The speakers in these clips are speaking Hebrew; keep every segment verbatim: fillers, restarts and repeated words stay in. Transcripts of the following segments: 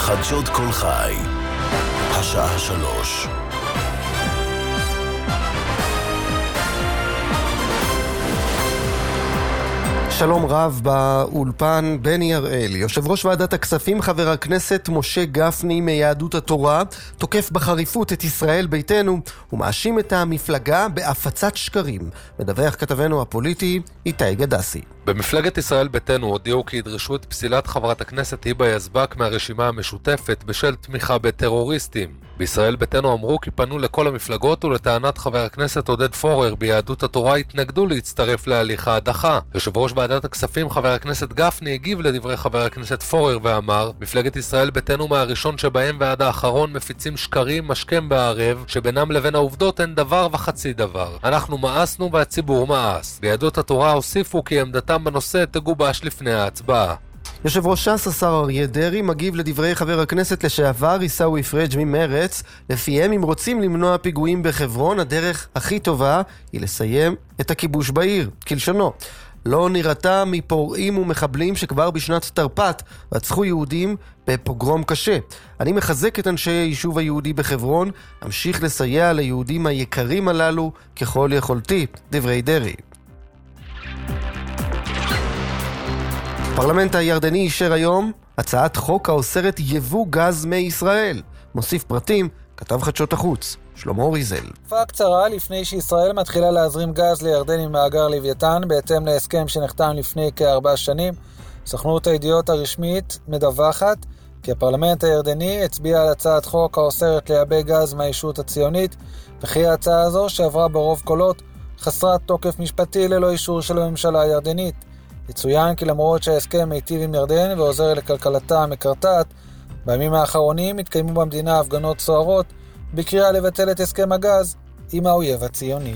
חדשות כל חי, השעה שלוש. שלום רב באולפן, בני הראל. יושב ראש ועדת הכספים חבר הכנסת משה גפני מיהדות התורה תוקף בחריפות את ישראל ביתנו ומאשים את המפלגה בהפצת שקרים. מדווח כתבנו הפוליטי איתי גדסי. במפלגת ישראל ביתנו הודיעו כי ידרשו את פסילת חברת הכנסת היבה יזבק מהרשימה המשותפת בשל תמיכה בטרוריסטים. בישראל ביתנו אמרו כי פנו לכל המפלגות ולטענת חבר הכנסת עודד פורר ביהדות התורה התנגדו להצטרף להליך ההדחה. יושב ראש ועדת הכספים חבר הכנסת גפני הגיב לדברי חבר הכנסת פורר ואמר: מפלגת ישראל ביתנו מהראשון שבהם ועד האחרון מפיצים שקרים משכם בערב שבינם לבין העובדות אין דבר וחצי דבר. אנחנו מאסנו והציבור מאס. ביהדות התורה הוסיפו כי עמדתם בנושא תגובש לפני ההצבעה. יושב ראש ש"ס השר אריה דרעי מגיב לדברי חבר הכנסת לשעבר עיסאווי פריג' ממרץ, לפיהם אם רוצים למנוע פיגועים בחברון הדרך הכי טובה היא לסיים את הכיבוש בעיר, כלשונו. לא נראתה מפורעים ומחבלים שכבר בשנת תרפ"ט רצחו יהודים בפוגרום קשה. אני מחזק את אנשי היישוב היהודי בחברון, אמשיך לסייע ליהודים היקרים הללו ככל יכולתי, דברי דרעי. הפרלמנט הירדני אישר היום הצעת חוק האוסרת יבוא גז מישראל. מוסיף פרטים, כתב חדשות החוץ, שלמה ריזל. תקופה קצרה לפני שישראל מתחילה להזרים גז לירדן ממאגר לוויתן, בהתאם להסכם שנחתם לפני כארבע שנים, סוכנות הידיעות הרשמית מדווחת כי הפרלמנט הירדני הצביע על הצעת חוק האוסרת לייבא גז מהישות הציונית, וכי ההצעה הזו שעברה ברוב קולות חסרת תוקף משפטי ללא אישור של הממשלה הירדנית. יצוין כי למרות שההסכם מיטיב עם ירדן ועוזר לכלכלתה המקרטעת, בימים האחרונים התקיימו במדינה הפגנות סוערות בקריאה לבטל את הסכם הגז עם האויב הציוני.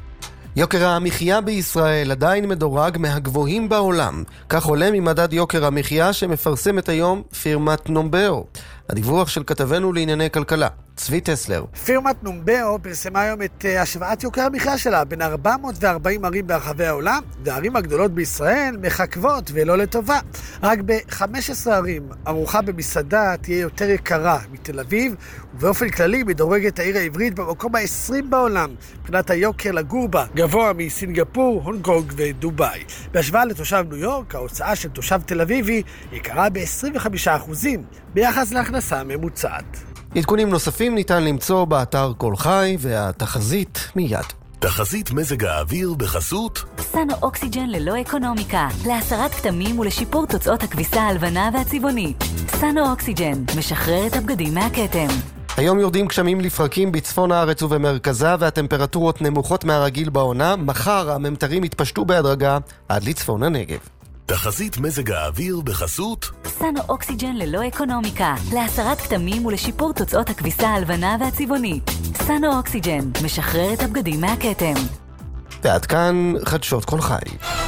יוקר המחיה בישראל עדיין מדורג מהגבוהים בעולם. כך עולה ממדד יוקר המחיה שמפרסמת היום פירמת נומבאו. הדיווח של כתבנו לענייני כלכלה, צבי טסלר. פירמת נומבאו פרסמה היום את השוואת יוקר המחיה שלה בין ארבע מאות וארבעים ערים ברחבי העולם, והערים הגדולות בישראל מחכבות ולא לטובה. רק ב-חמש עשרה ערים ארוחה במסעדה תהיה יותר יקרה מתל אביב, ובאופן כללי מדורגת העיר העברית במקום ה-עשרים בעולם, מבחינת היוקר לגור בה, גבוה מסינגפור, הונג קונג ודובאי. בהשוואה לתושב ניו יורק, ההוצאה של תושב תל אביבי יקרה ב-עשרים וחמישה אחוז ביחס להכנסה הממוצעת. עדכונים נוספים ניתן למצוא באתר כל חי, והתחזית מיד. תחזית מזג האוויר בחסות סנו אוקסיג'ן ללא אקונומיקה, להסרת כתמים ולשיפור תוצאות הכביסה הלבנה והצבעונית. סנו אוקסיג'ן משחרר את הבגדים מהכתם. היום יורדים גשמים לפרקים בצפון הארץ ובמרכזה, והטמפרטורות נמוכות מהרגיל בעונה. מחר הממטרים יתפשטו בהדרגה עד לצפון הנגב. תחזית מזג האוויר בחסות סנו אוקסיג'ן ללא אקונומיקה, להסרת כתמים ולשיפור תוצאות הכביסה הלבנה והצבעונית. סנו אוקסיג'ן משחרר את הבגדים מהכתם. ועד כאן חדשות כל חי.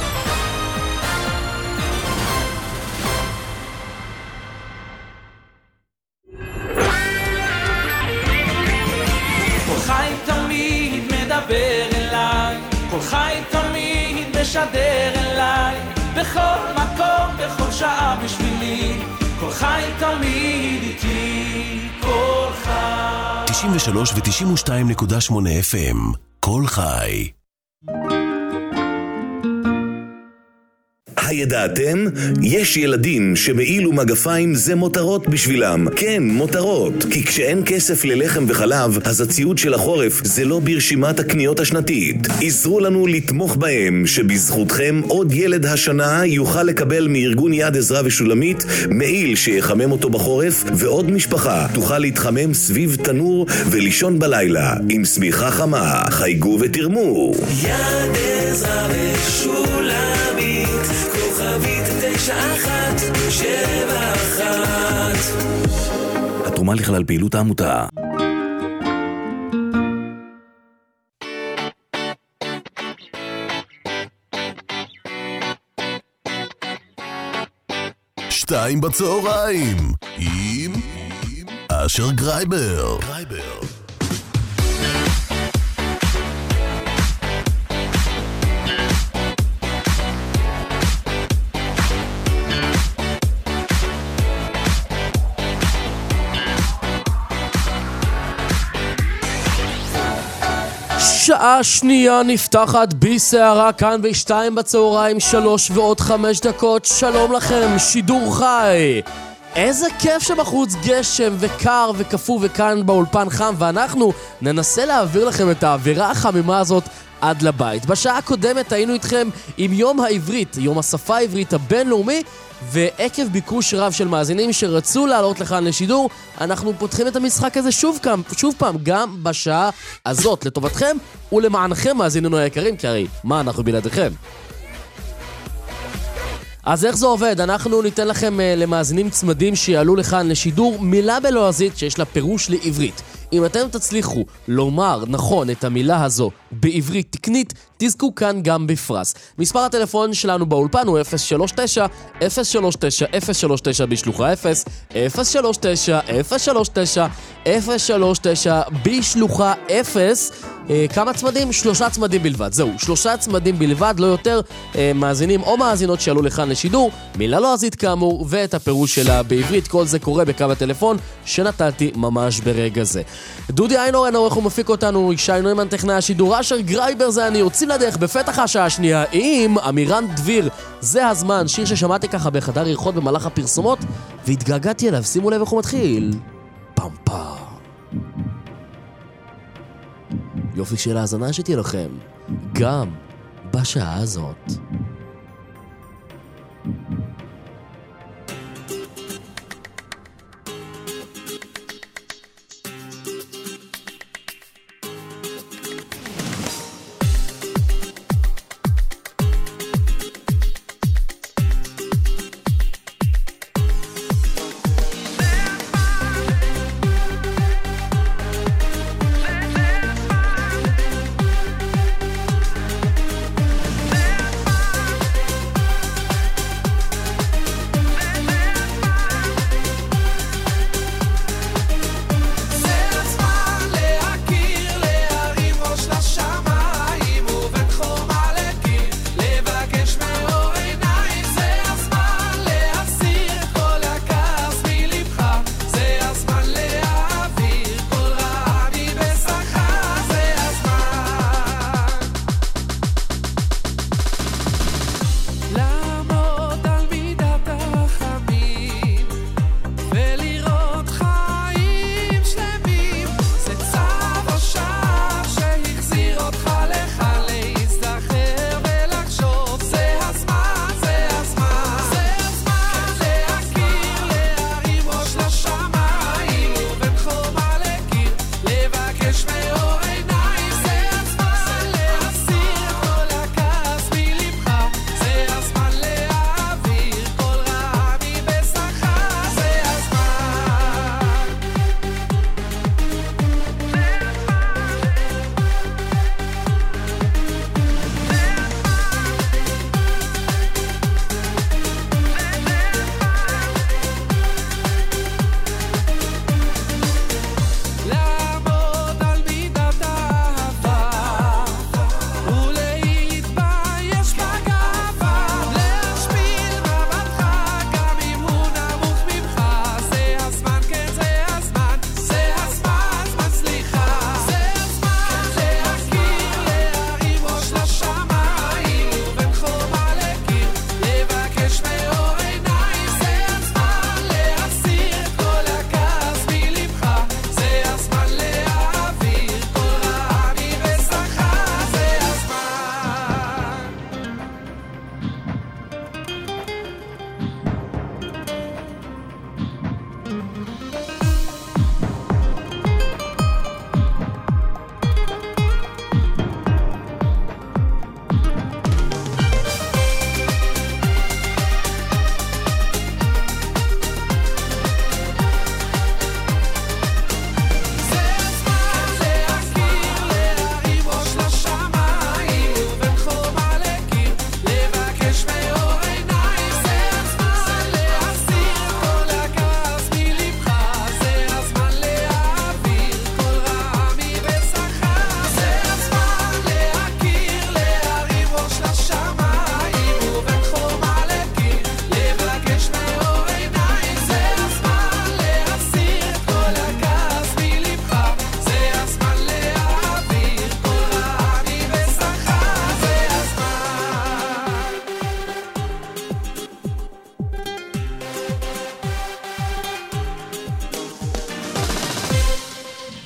כל חי תמיד מדבר אליי, כל חי תמיד משדר אליי, בכל מקום, בכל שעה בשבילי, כל חי תמיד איתי, כל חי. תשעים ושלוש ותשעים ושתיים נקודה שמונה אף אם, כל חי. הידעתם? יש ילדים שמעיל ומגפיים זה מותרות בשבילם. כן, מותרות. כי כשאין כסף ללחם וחלב, אז הציוד של החורף זה לא ברשימת הקניות השנתית. עזרו לנו לתמוך בהם, שבזכותכם עוד ילד השנה יוכל לקבל מארגון יד עזרה ושולמית מעיל שיחמם אותו בחורף, ועוד משפחה תוכל להתחמם סביב תנור ולישון בלילה עם סמיכה חמה. חייגו ותרמו. יד עזרה ושולמית, כוכבית תשע אחת שבע אחת. התרומה לכלל פעילות העמותה. שתיים בצהריים עם אשר גרייבר. גרייבר. שעה שנייה נפתחת בסערה כאן בשתיים בצהריים, שלוש ועוד חמש דקות. שלום לכם, שידור חי. איזה כיף שבחוץ גשם וקר וקפוא, וכאן באולפן חם, ואנחנו ננסה להעביר לכם את האווירה החמימה הזאת עד לבית. בשעה הקודמת היינו איתכם עם יום העברית, יום השפה העברית הבינלאומי, ועקב ביקוש רב של מאזינים שרצו לעלות לכאן לשידור, אנחנו פותחים את המשחק הזה שוב, כאן, שוב פעם, גם בשעה הזאת, לטובתכם ולמענכם מאזיננו היקרים, כי הרי מה אנחנו בלעדיכם? אז איך זה עובד? אנחנו ניתן לכם uh, למאזינים צמדים שיעלו לכאן לשידור מילה בלועזית שיש לה פירוש לעברית. אם אתם תצליחו לומר נכון את המילה הזו בעברית תקנית, תזכו כאן גם בפרס. מספר הטלפון שלנו באולפן הוא אפס שלוש תשע אפס שלוש תשע אפס שלוש תשע בשלוחה אפס, אפס שלוש תשע אפס שלוש תשע אפס שלוש תשע בשלוחה אפס. אה, כמה צמדים? שלושה צמדים בלבד. זהו, שלושה צמדים בלבד, לא יותר. אה, מאזינים או מאזינות שעלו לכאן לשידור, מילה לועזית כאמור, ואת הפירוש שלה בעברית. כל זה קורה בקו הטלפון שנתתי ממש ברגע זה. דודי איינורן עורך ומפיק אותנו, ישי נוימן טכנאי השידור, אשר גרייבר זה אני. יוצאים לדרך בפתח השעה השנייה עם אמירן דביר. זה הזמן, שיר ששמעתי ככה בחדר ירחות במהלך הפרסומות והתגעגעתי אליו. שימו לב איך הוא מתחיל. פם פם. יופי של האזנה שתהיה לכם גם בשעה הזאת. Let's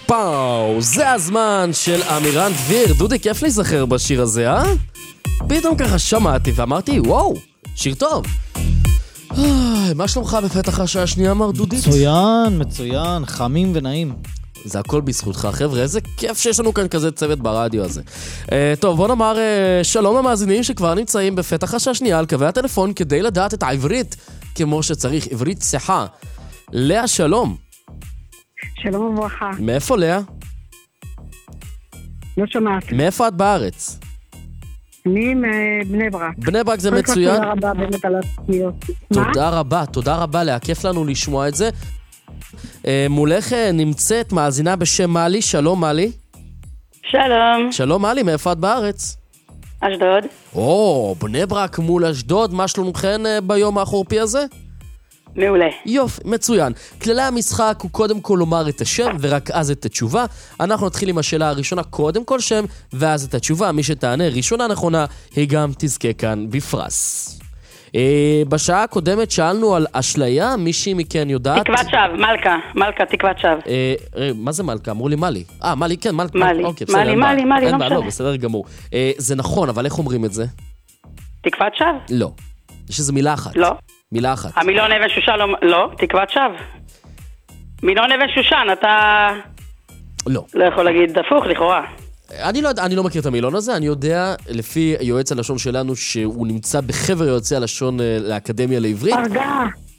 פאו, זה הזמן של אמירן דביר. דודי, כיף להיזכר בשיר הזה, אה? פתאום ככה שמעתי ואמרתי, וואו, שיר טוב. מה שלומך בפתח השעה השנייה, מר דודית? מצוין, מצוין, חמים ונעים. זה הכל בזכותך, חבר'ה, איזה כיף שיש לנו כאן כזה צוות ברדיו הזה. Uh, טוב, בוא נאמר uh, שלום למאזינים שכבר נמצאים בפתח השעה השנייה על קווי הטלפון כדי לדעת את העברית כמו שצריך, עברית צחה. לאה, שלום. שלום וברכה. מאיפה לאה? לא שומעת. מאיפה את בארץ? אני מבני ברק. בני ברק זה מצוין. תודה רבה באמת על התניות. תודה רבה, תודה רבה, לאה, כיף לנו לשמוע את זה. מולך נמצאת מאזינה בשם מלי, שלום מלי. שלום. שלום מלי, מאיפה את בארץ? אשדוד. או, בני ברק מול אשדוד, מה שלומכן ביום החורפי הזה? מעולה. יופי, מצוין. כללי המשחק הוא קודם כל לומר את השם ורק אז את התשובה. אנחנו נתחיל עם השאלה הראשונה, קודם כל שם ואז את התשובה. מי שתענה ראשונה נכונה, היא גם תזכה כאן בפרס. אה, בשעה הקודמת שאלנו על אשליה, מישהי מכן יודעת? תקוות שווא, מלכה, מלכה, תקוות שווא. אה, אה, מה זה מלכה? אמרו לי מלי. אה, מלי, כן, מל... מלי, אוקיי, בסדר, מלי, מלי, מלי, אין לא בעיה, משנה. לא, בסדר גמור. אה, זה נכון, אבל איך אומרים את זה? תקוות שווא? לא. יש איזו מילה אחת. לא. מילה אחת. המילון אבן שושן לא, לא, תקוות שווא. מילון אבן שושן, אתה לא. לא יכול להגיד הפוך, לכאורה. אני לא, אני לא מכיר את המילון הזה, אני יודע, לפי יועץ הלשון שלנו, שהוא נמצא בחבר יועצי הלשון לאקדמיה לעברית. הרגע.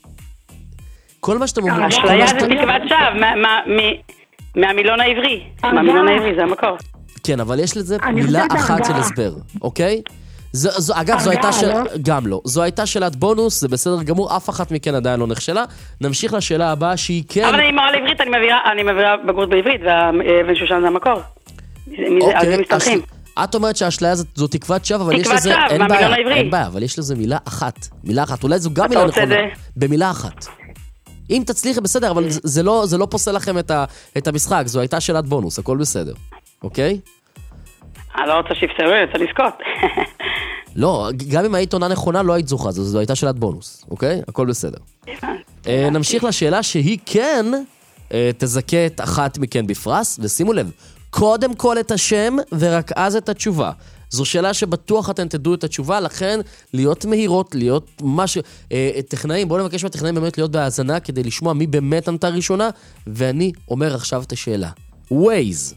כל מה שאתם אומרים... אשליה זה תקוות שווא, מה- מה- מ- מהמילון העברי. מהמילון העברי, זה המקור. כן, אבל יש לזה אני מילה חושבת אחת של הרגעה. הסבר, אוקיי? זו, זו, אגב, זו הייתה הרגעה, של... לא? גם לא. זו הייתה שאלת בונוס, זה בסדר גמור, אף אחת מכן עדיין לא נכשלה. נמשיך לשאלה הבאה שהיא כן... אבל אני מורה לעברית, אני מעבירה- אני מעבירה בגרות בעברית, ואבן שושן זה המקור. מזה- על זה מסתמכים. אש- את אומרת שהאשליה זו, זו תקוות שווא, אבל יש תקוות לזה... שווא, אין מהמילון בעיה, העברי. אין בעיה, אבל יש לזה מילה אחת. מילה אחת. אולי זו גם אתה מילה רוצה נכונה. זה? במילה אחת. אם תצליחי, בסדר, אבל זה, זה לא, זה לא פוסל לכם את, ה, את המשחק. זו הייתה שאלת בונוס, הכל בסדר. אוקיי? אני לא רוצה שיפסרו, אני רוצה לזכות. לא, גם אם היית עונה נכונה, לא היית זוכה, זו, זו הייתה שאלת בונוס, אוקיי? הכל בסדר. אה, נמשיך לשאלה שהיא כן אה, תזכה את אחת מכן בפרס, ושימו לב, קודם כל את השם ורק אז את התשובה. זו שאלה שבטוח אתן תדעו את התשובה, לכן להיות מהירות, להיות משהו... אה, טכנאים, בואו נבקש מהטכנאים באמת להיות בהאזנה כדי לשמוע מי באמת ענתה ראשונה, ואני אומר עכשיו את השאלה. Waze.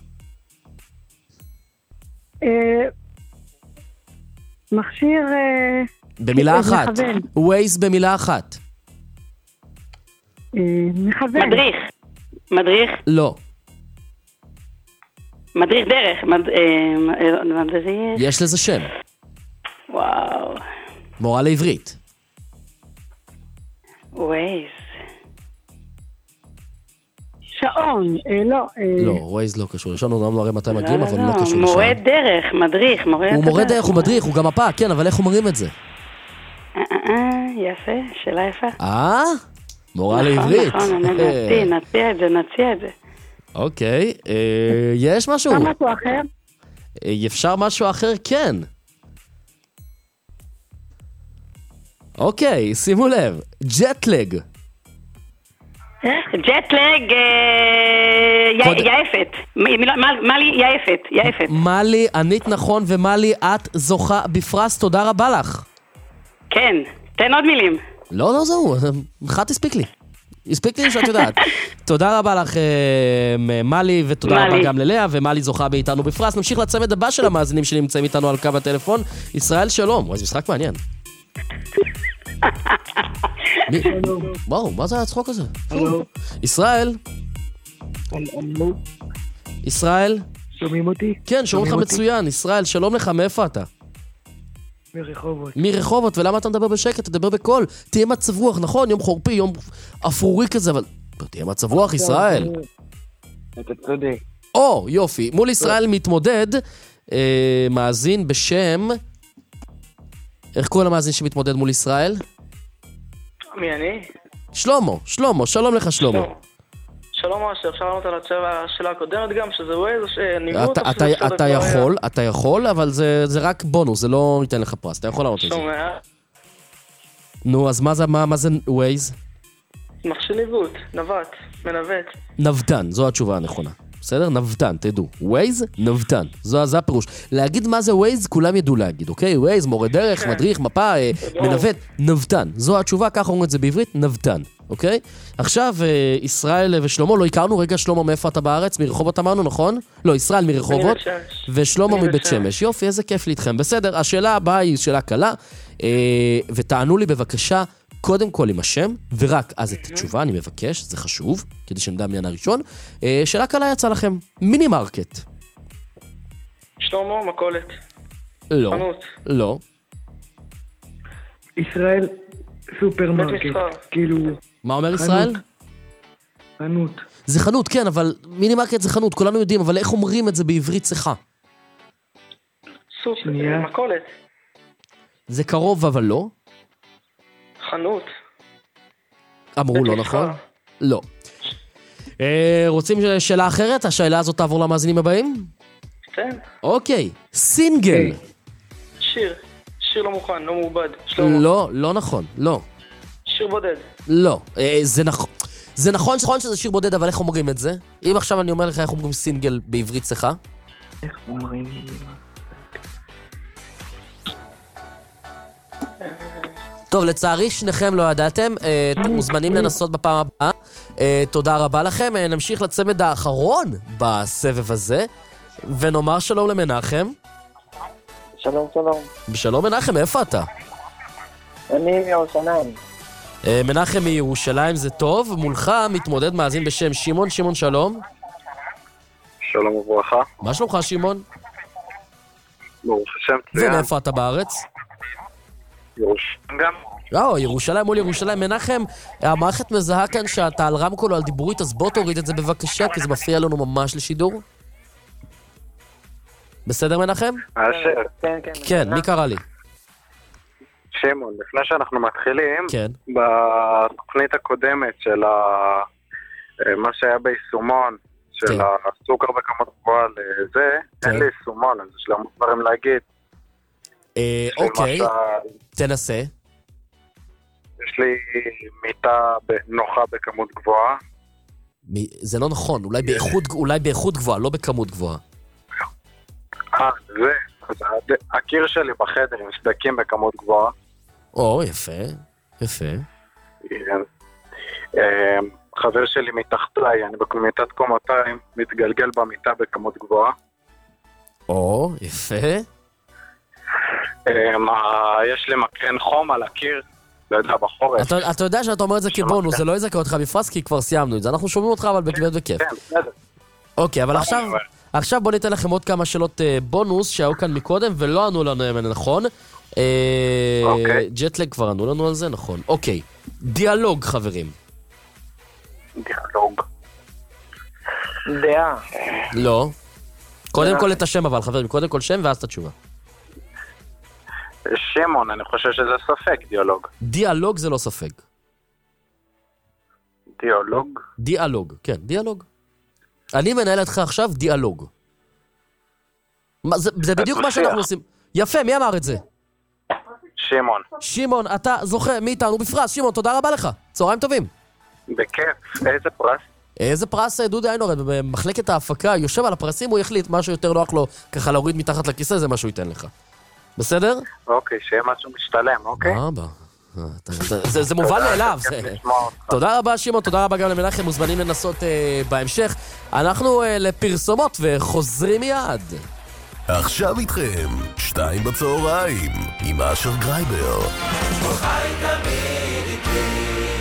אה, מכשיר... אה, במילה אחת. מכוון. Waze במילה אחת. אה, מכוון. מדריך. מדריך. לא. מדריך דרך. מד- אה, אה, מדריך. יש לזה שם. וואו. מורה לעברית. ווייז. שעון. אה, לא. אה, לא, ווייז לא קשור. יש לנו גם מראה מתי מגיעים, לא, אבל לא, הוא לא קשור לשם. מורה דרך, מדריך. מורה הוא מורה דרך, הוא מדריך, הוא גם מפה, כן, אבל איך אומרים את זה? אה, אה, אה, יפה, שאלה יפה. אה? מורה נכון, לעברית. נכון, נציע, נציע את זה, נציע את זה. אוקיי, אה, יש משהו? אפשר משהו אחר? אה, אפשר משהו אחר? כן. אוקיי, שימו לב. ג'טלג. ג'טלג, קודם- יעפת. מה לי? יעפת, יעפת. מלי, ענית נכון, ומלי, את זוכה בפרס, תודה רבה לך. כן, תן עוד מילים. לא, לא, זהו, אחת הספיק לי. הספיק לי שאת יודעת. תודה רבה לך, אה, מלי, ותודה מלי. רבה גם ללאה, ומלי זוכה מאיתנו בפרס. נמשיך לצמד הבא של המאזינים שנמצאים איתנו על קו הטלפון. ישראל, שלום. וואי, זה משחק מעניין. מי? וואו, מה זה הצחוק הזה? ישראל? ישראל? שומעים אותי? כן, שומעים לך מצוין. ישראל, שלום לך, מאיפה אתה? מרחובות. מרחובות, ולמה אתה מדבר בשקט? תדבר בקול. תהיה מצב רוח, נכון? יום חורפי, יום אפרורי כזה, אבל... תהיה מצב רוח, ישראל. אתה צודק. או, יופי. מול ישראל מתמודד אה, מאזין בשם... איך קוראים למאזין שמתמודד מול ישראל? מי אני? שלמה, שלמה, שלום לך שלמה. שלום אשר, אפשר לענות על השאלה הקודמת גם, שזה ווייז או שניווט? אתה- אתה- אתה יכול, אתה יכול, אבל זה זה רק בונוס, זה לא ייתן לך פרס, אתה יכול לענות על זה. שומע? נו, אז מה זה, מה מה זה ווייז? מכשיר ניווט, נווט, מנווט. נבדן, זו התשובה הנכונה. בסדר? נבטן, תדעו. ווייז, נבטן. זו, זה הפירוש. להגיד מה זה ווייז, כולם ידעו להגיד, אוקיי? ווייז, מורה דרך, מדריך, מפה, מנווט, נבטן. זו התשובה, ככה אומרים את זה בעברית, נבטן, אוקיי? עכשיו, ישראל ושלמה, לא הכרנו, רגע, שלמה, מאיפה אתה בארץ? מרחובות אמרנו, נכון? לא, ישראל מרחובות, ושלמה מבית שמש. יופי, איזה כיף להתכם. בסדר, השאלה הבאה היא שאלה קלה, ותענו לי בבקשה, קודם כל עם השם, ורק אז את התשובה, אני מבקש, זה חשוב, כדי שנדע מעניין הראשון. שאלה קלה יצא לכם, מיני מרקט. שלמה, מקולת. לא, חנות. לא. ישראל, סופרמרקט, כאילו... מה אומר ישראל? חנות. זה חנות, כן, אבל מיני מרקט זה חנות, כולנו יודעים, אבל איך אומרים את זה בעברית צחה? סופר, מקולת. זה קרוב, אבל לא. חנות. אמרו לא נכון? לא. רוצים שאלה אחרת? השאלה הזאת תעבור למאזינים הבאים? כן. אוקיי, סינגל. שיר. שיר לא מוכן, לא מעובד. לא, לא נכון, לא. שיר בודד. לא, זה נכון. זה נכון נכון שזה שיר בודד, אבל איך אומרים את זה? אם עכשיו אני אומר לך איך אומרים סינגל בעברית צחה? איך אומרים? טוב, לצערי שניכם לא ידעתם, אתם מוזמנים לנסות בפעם הבאה. תודה רבה לכם, נמשיך לצמד האחרון בסבב הזה, ונאמר שלום למנחם. שלום, שלום. בשלום מנחם, איפה אתה? אני מירושלים. מנחם מירושלים זה טוב, מולך מתמודד מאזין בשם שמעון. שמעון, שלום. שלום וברכה. מה שלומך, שמעון? ברוך השם, מצוין. ומאיפה אתה בארץ? ירושלים גם. לא, ירושלים מול ירושלים. מנחם, המערכת מזהה כאן שאתה על רמקול או על דיבורית, אז בוא תוריד את זה בבקשה, כי זה מפריע לנו ממש לשידור. בסדר מנחם? אשר. כן, כן. כן, מי קרא לי? שמעון, לפני שאנחנו מתחילים, כן. בתוכנית הקודמת של ה... מה שהיה ביישומון, של כן. הסוכר בכמות גבוהה לזה, כן. אין לי יישומון, אז יש לנו דברים להגיד. אה, אוקיי, למשל, תנסה. יש לי מיטה נוחה בכמות גבוהה. מ... זה לא נכון, אולי באיכות, אולי באיכות גבוהה, לא בכמות גבוהה. אה, זה, אז הקיר שלי בחדר עם סדקים בכמות גבוהה. או, יפה, יפה. חבר שלי מתחתיי, אני במיטת קומותיים, מתגלגל במיטה בכמות גבוהה. או, יפה. יש לי מקרן חום על הקיר, לא יודע, בחורף. אתה, אתה יודע שאתה אומר את זה כבונוס, זה לא יזכה אותך בפרס, כי כבר סיימנו את זה. אנחנו שומעים אותך, אבל בכבד וכיף. כן, בסדר. אוקיי, אבל עכשיו, עכשיו בוא ניתן לכם עוד כמה שאלות בונוס שהיו כאן מקודם, ולא ענו לנו אם נכון. אוקיי. ג'טלג כבר ענו לנו על זה, נכון. אוקיי, דיאלוג, חברים. דיאלוג. דעה. לא. קודם כל את השם אבל, חברים, קודם כל שם ואז את התשובה. שמעון, אני חושב שזה ספק, דיאלוג. דיאלוג זה לא ספק. דיאלוג? דיאלוג, כן, דיאלוג. אני מנהל איתך עכשיו דיאלוג. מה, זה, זה בדיוק מה שאנחנו עושים. יפה, מי אמר את זה? שמעון. שמעון, אתה זוכה מאיתנו בפרס. שמעון, תודה רבה לך. צהריים טובים. בכיף. איזה פרס? איזה פרס דודי איינורד, במחלקת ההפקה, יושב על הפרסים, הוא יחליט משהו יותר נוח לו, ככה להוריד מתחת לכיסא, זה מה שהוא ייתן לך. בסדר? אוקיי, שיהיה משהו משתלם, אוקיי? אבא. זה מובן מאליו. תודה רבה שמעון, תודה רבה גם למנחם, מוזמנים לנסות בהמשך. אנחנו לפרסומות וחוזרים מיד. עכשיו איתכם, שתיים בצהריים, עם אשר גרייבר. חי תמיד איתי.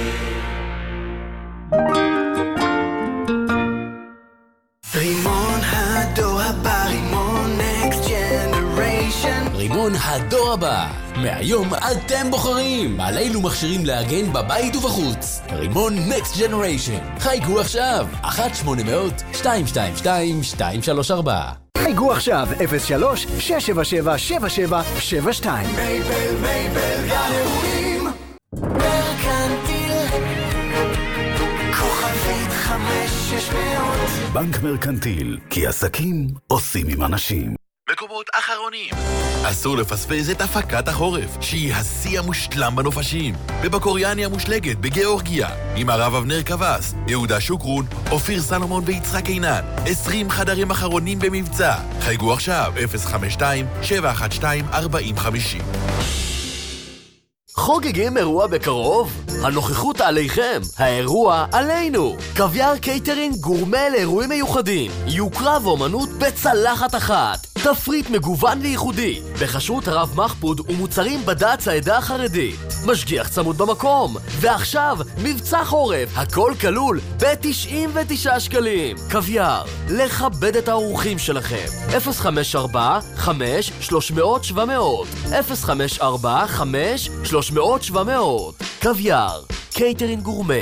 רימון הדור הבא, רימון נקסט ג'נריישן. רימון הדור הבא, מהיום אתם בוחרים על אילו מכשירים להגן בבית ובחוץ. רימון נקסט ג'נריישן, חייגו עכשיו, אחת שמונה מאות שתיים שתיים שתיים שתיים שלוש ארבע. חייגו עכשיו, אפס שלוש שש שבע שבע שבע שבע שבע שתיים. מייבל, מייבל, גן אירועים. מרקנטיל, כוכבית חמש שש מאות. בנק מרקנטיל, כי עסקים עושים עם אנשים. מקומות אחרונים. אסור לפספס את הפקת החורף, שהיא השיא המושלם בנופשים. בבקוריאני המושלגת בגיאורגיה, עם הרב אבנר קבס, יהודה שוקרון, אופיר סלומון ויצחק עינן. עשרים חדרים אחרונים במבצע. חייגו עכשיו אפס חמש שתיים שבע אחת שתיים ארבע חמש אפס. חוגגים אירוע בקרוב? הנוכחות עליכם, האירוע עלינו. קוויאר קייטרינג גורמה לאירועים מיוחדים, יוקרה ואומנות בצלחת אחת, תפריט מגוון וייחודי, בכשרות הרב מחפוד ומוצרים בד"ץ העדה החרדית, משגיח צמוד במקום, ועכשיו מבצע חורף, הכל כלול ב-תשעים ותשעה שקלים. קוויאר, לכבד את האורחים שלכם. אפס חמש ארבע חמש שלוש מאות שבע מאות אפס חמש ארבע חמש שלוש מאות שבע מאות. קוויאר, קייטרינג גורמה.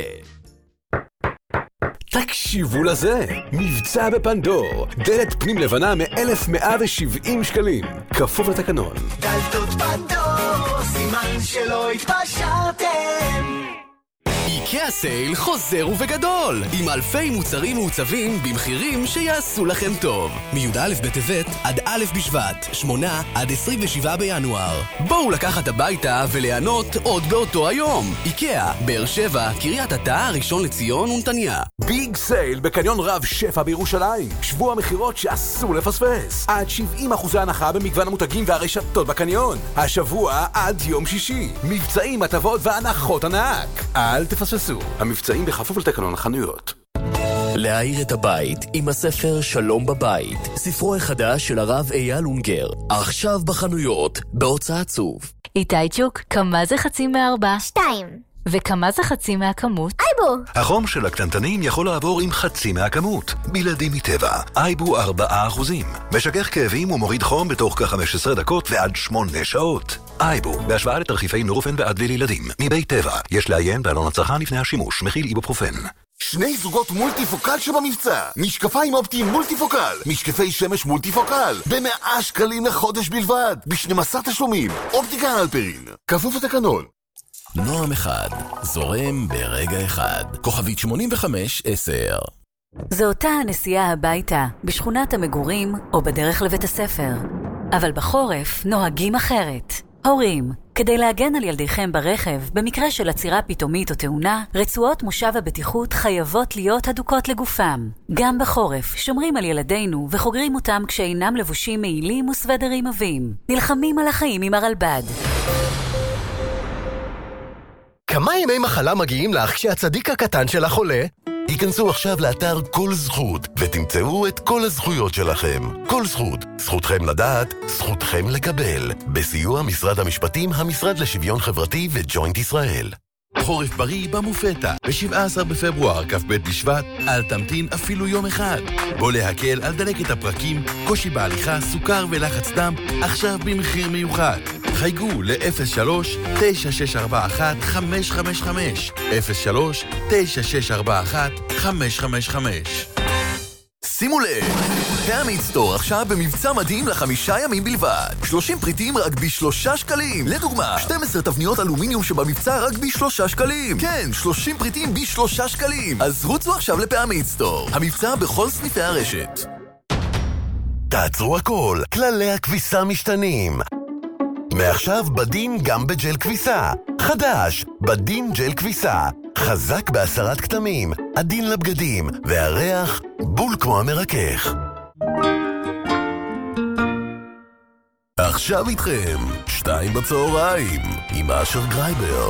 תקשיבו לזה, מבצע בפנדור, דלת פנים לבנה מ-אלף מאה ושבעים שקלים, כפוף לתקנון. דלתות פנדור, סימן שלא התפשרתם. איקאה סייל חוזר ובגדול, עם אלפי מוצרים מעוצבים במחירים שיעשו לכם טוב. מי"א בטבת עד א' בשבט, שמונה עד עשרים ושבעה בינואר. בואו לקחת הביתה וליהנות עוד באותו היום. איקאה, באר שבע, קריית אתא, ראשון לציון ונתניה. ביג סייל בקניון רב שפע בירושלים. שבוע מחירות שאסור לפספס. עד שבעים אחוז הנחה במגוון המותגים והרשתות בקניון. השבוע עד יום שישי. מבצעים, הטבות והנחות ענק. אל תפספסו. המבצעים בכפוף לתקנון החנויות. להאיר את הבית עם הספר שלום בבית, ספרו החדש של הרב אייל אונגר, עכשיו בחנויות, בהוצאת צוף. איתי צ'וק, כמה זה חצי מארבע? שתיים. וכמה זה חצי מהכמות? אייבו! החום של הקטנטנים יכול לעבור עם חצי מהכמות. בלעדים מטבע, אייבו ארבעה אחוזים. משגח כאבים ומוריד חום בתוך כ-חמש עשרה דקות ועד שמונה שעות. אייבו, בהשוואה לתרחיפי נורופן ואדוויל לילדים. מבית טבע, יש לעיין בעלון הצרכן לפני השימוש, מכיל איבופרופן. שני זוגות מולטיפוקל שבמבצע. משקפיים אופטיים מולטיפוקל. משקפי שמש מולטיפוקל. ב-מאה שקלים לחודש בלבד. ב-שנים עשר תשלומים. אופטיקה אלפרין. כפוף לתקנון. נועם אחד, זורם ברגע אחד. כוכבית שמונים וחמש עשר. זו אותה הנסיעה הביתה, בשכונת המגורים או בדרך לבית הספר. אבל בחורף נוהגים אחרת. הורים, כדי להגן על ילדיכם ברכב, במקרה של עצירה פתאומית או תאונה, רצועות מושב הבטיחות חייבות להיות הדוקות לגופם. גם בחורף שומרים על ילדינו וחוגרים אותם כשאינם לבושים מעילים וסוודרים עבים. נלחמים על החיים עם הרלב"ד. כמה ימי מחלה מגיעים לך כשהצדיק הקטן של החולה? היכנסו עכשיו לאתר כל זכות ותמצאו את כל הזכויות שלכם. כל זכות, זכותכם לדעת, זכותכם לקבל. בסיוע משרד המשפטים, המשרד לשוויון חברתי וג'וינט ישראל. חורף בריא במופתע, ב-שבעה עשר בפברואר, כ"ב בשבט, אל תמתין אפילו יום אחד. בוא להקל על דלקת הפרקים, קושי בהליכה, סוכר ולחץ דם, עכשיו במחיר מיוחד. חייגו ל-אפס שלוש תשע שש ארבע אחת חמש חמש חמש, אפס שלוש תשע שש ארבע אחת חמש חמש חמש. שימו לב, פירמיד סטור עכשיו במבצע מדהים לחמישה ימים בלבד. שלושים פריטים רק בשלושה שקלים. לדוגמה, שתים עשרה תבניות אלומיניום שבמבצע רק בשלושה שקלים. כן, שלושים פריטים בשלושה שקלים. אז רוצו עכשיו לפירמיד סטור. המבצע בכל סניפי הרשת. תעצרו הכל, כללי הכביסה משתנים. מעכשיו בדין גם בג'ל כביסה. חדש, בדין ג'ל כביסה. חזק בהסרת כתמים, עדין לבגדים, והריח בול כמו המרכך. עכשיו איתכם, שתיים בצהריים, עם אשר גרייבר.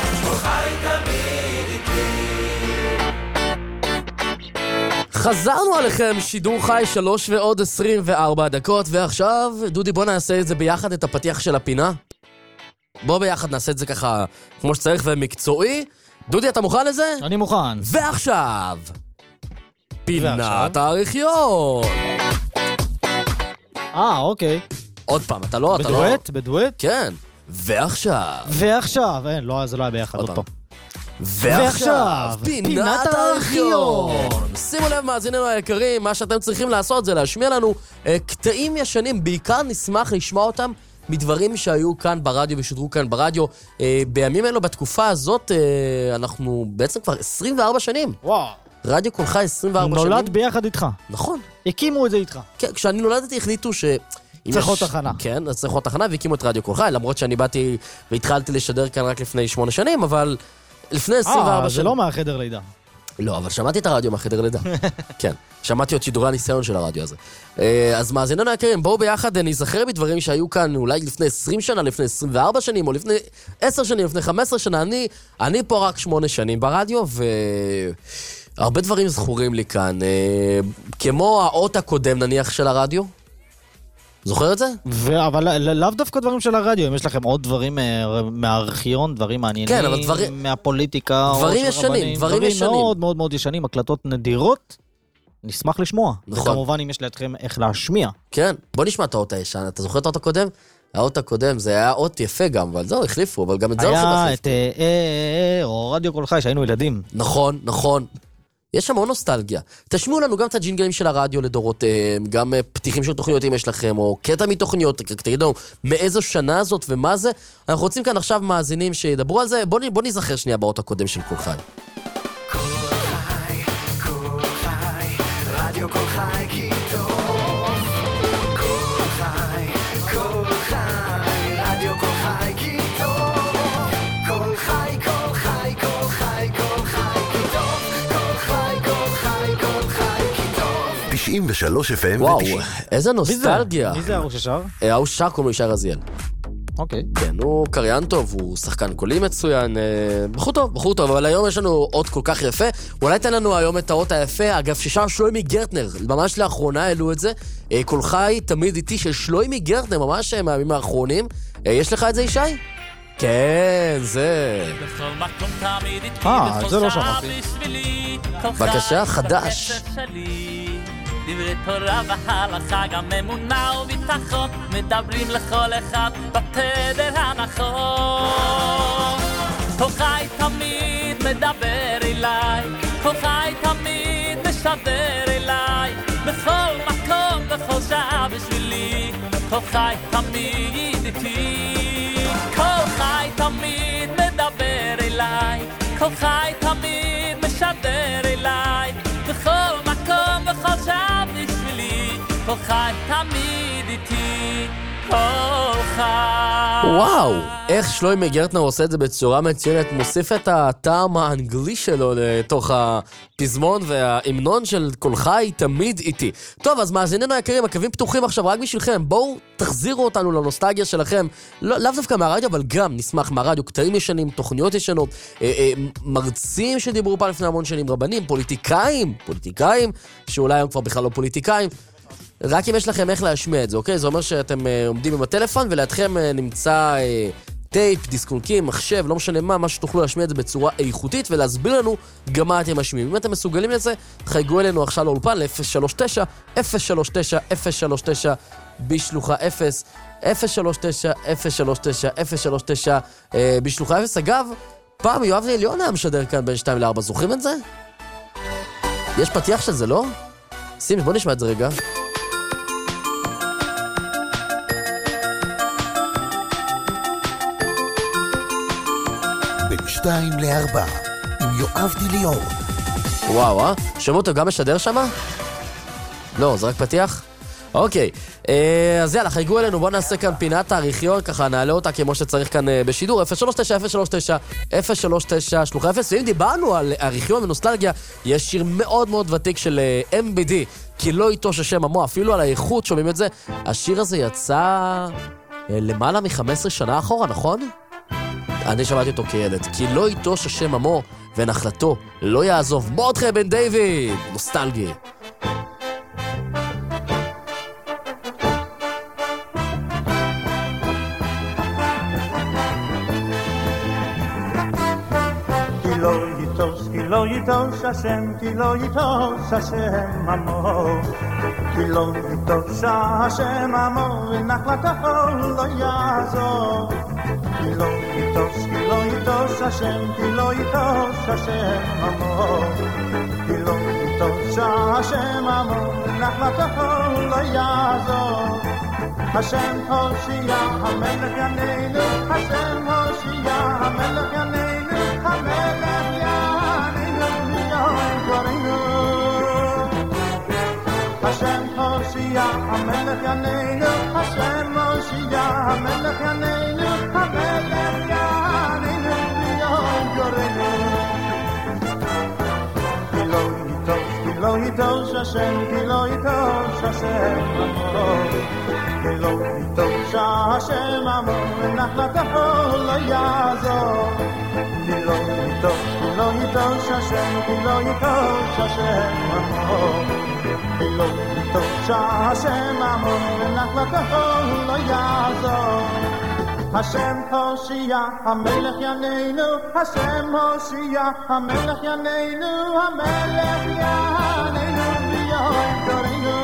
חזרנו עליכם, שידור חי שלוש ועוד עשרים וארבע דקות, ועכשיו, דודי, בוא נעשה את זה ביחד, את הפתיח של הפינה. בוא ביחד נעשה את זה ככה, כמו שצריך ומקצועי. דודי, אתה מוכן לזה? אני מוכן. ועכשיו, פינת הארכיון. אה, אוקיי. עוד פעם, אתה לא, אתה לא... בדואט? בדואט? כן. ועכשיו. ועכשיו, אין, לא, זה לא היה ביחד, עוד פעם. ועכשיו, פינת הארכיון. שימו לב, מאזינינו היקרים, מה שאתם צריכים לעשות זה להשמיע לנו קטעים ישנים, בעיקר נשמח לשמוע אותם מדברים שהיו כאן ברדיו ושודרו כאן ברדיו. בימים אלו, בתקופה הזאת, אנחנו בעצם כבר עשרים וארבע שנים. וואו. רדיו קולך עשרים וארבע שנים. נולד ביחד איתך. נכון. הקימו את זה איתך. כן, כשאני נולדתי החליטו ש... צריכות תחנה. כן, צריכות תחנה, והקימו את רדיו כל חי, למרות שאני באתי והתחלתי לשדר כאן רק לפני שמונה שנים, אבל לפני עשרים וארבע שנים. אה, זה לא מהחדר לידה. לא, אבל שמעתי את הרדיו מהחדר לידה. כן, שמעתי את שידורי הניסיון של הרדיו הזה. אז מאזיננו היקרים, בואו ביחד נזכר בדברים שהיו כאן אולי לפני עשרים שנה, לפני עשרים וארבע שנים, או לפני עשר שנים, לפני חמש עשרה שנה. אני, אני פה רק שמונה שנים ברדיו, והרבה דברים זכורים לי כאן. כמו האות הקודם, נניח, של הרדיו. זוכר את זה? ו- אבל לאו דווקא דברים של הרדיו, אם יש לכם עוד דברים מהארכיון, דברים מעניינים, כן, אבל דברים... מהפוליטיקה, דברים ישנים, רבנים, דברים, דברים ישנים. מאוד מאוד מאוד ישנים, הקלטות נדירות, נשמח לשמוע. נכון. וכמובן אם יש לידכם איך להשמיע. כן, בוא נשמע את האות הישן. אתה זוכר את האות הקודם? האות הקודם זה היה אות יפה גם, אבל זהו, החליפו, אבל גם את זה הולכים להחליף. היה את אה, או רדיו כל חי, שהיינו ילדים. נכון, נכון. יש שם המון נוסטלגיה. תשמעו לנו גם את הג'ינגלים של הרדיו לדורותיהם, גם פתיחים של תוכניות אם יש לכם, או קטע מתוכניות, תגידו מאיזו שנה זאת ומה זה. אנחנו רוצים כאן עכשיו מאזינים שידברו על זה. בוא, בוא נזכר שנייה באות הקודם של כל חי. כל חי, כל חי, רדיו כל חי כי טוב. כל חי, כל חי, רדיו כל חי כי טוב. כל חי, כל חי, כל חי, כל חי כי טוב. תשעים ושלוש אף אם וואו, איזה נוסטלגיה. מי זה ההוא ששר? ההוא שר קוראים לו ישי רזיאל. אוקיי. כן, הוא קריין טוב, הוא שחקן קולי מצוין, בחור טוב, בחור טוב, אבל היום יש לנו אות כל כך יפה. אולי תן לנו היום את האות היפה, אגב, ששר שלוימי גרטנר, ממש לאחרונה העלו את זה. כל חי תמיד איתי של שלוימי גרטנר, ממש מהימים האחרונים. יש לך את זה, ישי? כן, זה... אה, זה לא שמעתי. בבקשה, חדש. דברי תורה והלכה, גם אמונה וביטחון, מדברים לכל אחד בתדר הנכון. כל חי תמיד מדבר אליי, כל חי תמיד משדר אליי, בכל מקום, בכל שעה בשבילי, כל חי תמיד איתי. כל חי תמיד מדבר אליי, כל חי תמיד משדר אליי, בכל מקום, בכל שעה בשבילי, כל חי תמיד איתי, כל חי. וואו, איך שלוימי גרטנר עושה את זה בצורה מצוינת, מוסיף את הטעם האנגלי שלו לתוך הפזמון וההמנון של כל חי תמיד איתי. טוב, אז מאזיננו היקרים, הקווים פתוחים עכשיו רק בשבילכם, בואו תחזירו אותנו לנוסטלגיה שלכם, לא, לאו דווקא מהרדיו, אבל גם נשמח מהרדיו, קטעים ישנים, תוכניות ישנות, אה, אה, מרצים שדיברו פעם לפני המון שנים, רבנים, פוליטיקאים, פוליטיקאים, שאולי הם כבר בכלל לא פוליטיקאים, רק אם יש לכם איך להשמיע את זה, אוקיי? זה אומר שאתם אה, עומדים עם הטלפון, ולידכם אה, נמצא אה, טייפ, דיסקונקים, מחשב, לא משנה מה, מה שתוכלו להשמיע את זה בצורה איכותית, ולהסביר לנו גם מה אתם משמיעים. אם אתם מסוגלים לזה, חייגו אלינו עכשיו לאולפן ל-אפס שלוש תשע אפס שלוש תשע אפס שלוש תשע בשלוחה אפס, אפס שלוש תשע אפס שלוש תשע אפס שלוש תשע אה, בשלוחה אפס. אגב, פעם יואב ליליון היה משדר כאן בין שתיים לארבע, זוכרים את זה? יש פתיח של זה, לא? שים, בוא נשמע את זה רגע. בין שתיים לארבע, עם יואב ליליון. וואו, אה? שמעו אותו גם משדר שמה? לא, זה רק פתיח? אוקיי, אז יאללה, חייגו אלינו, בואו נעשה כאן פינת הארכיון, ככה נעלה אותה כמו שצריך כאן בשידור, אפס שלוש תשע אפס שלוש תשע אפס שלוש תשע שלוחה אפס, ואם דיברנו על הארכיון ונוסטלגיה, יש שיר מאוד מאוד ותיק של אם בי די, כי לא איתו ששם עמו, אפילו על האיכות שומעים את זה, השיר הזה יצא למעלה מ-חמש עשרה שנה אחורה, נכון? אני שמעתי אותו כילד, כי לא איתו ששם עמו ונחלתו לא יעזוב. מרדכי בן דיוויד, נוסטלגי. כי לא יתוש, כי לא יתוש השם, כי לא יתוש השם עמו, כי לא יתוש השם עמו ונחלתו לא יעזוב. כי לא יתוש, כי לא יתוש השם, כי לא יתוש השם עמו, כי לא יתוש השם עמו ונחלתו לא יעזוב. השם הושיע המלך יעננו, השם הושיע המלך יעננו, המלך יעננו מיום קורנו. השם הושיע המלך יעננו, השם לא יטוש, כי לא יטוש השם, כי לא יטוש השם עמו, כי לא יטוש השם עמו, ונחלתו לא יעזור. כי לא יטוש, כי לא יטוש השם, כי לא יטוש השם עמו, כי לא יטוש השם עמו, ונחלתו לא יעזור. השם הושיע, המלך יננו, השם הושיע, המלך יננו, המלך יננו ביום קורנו.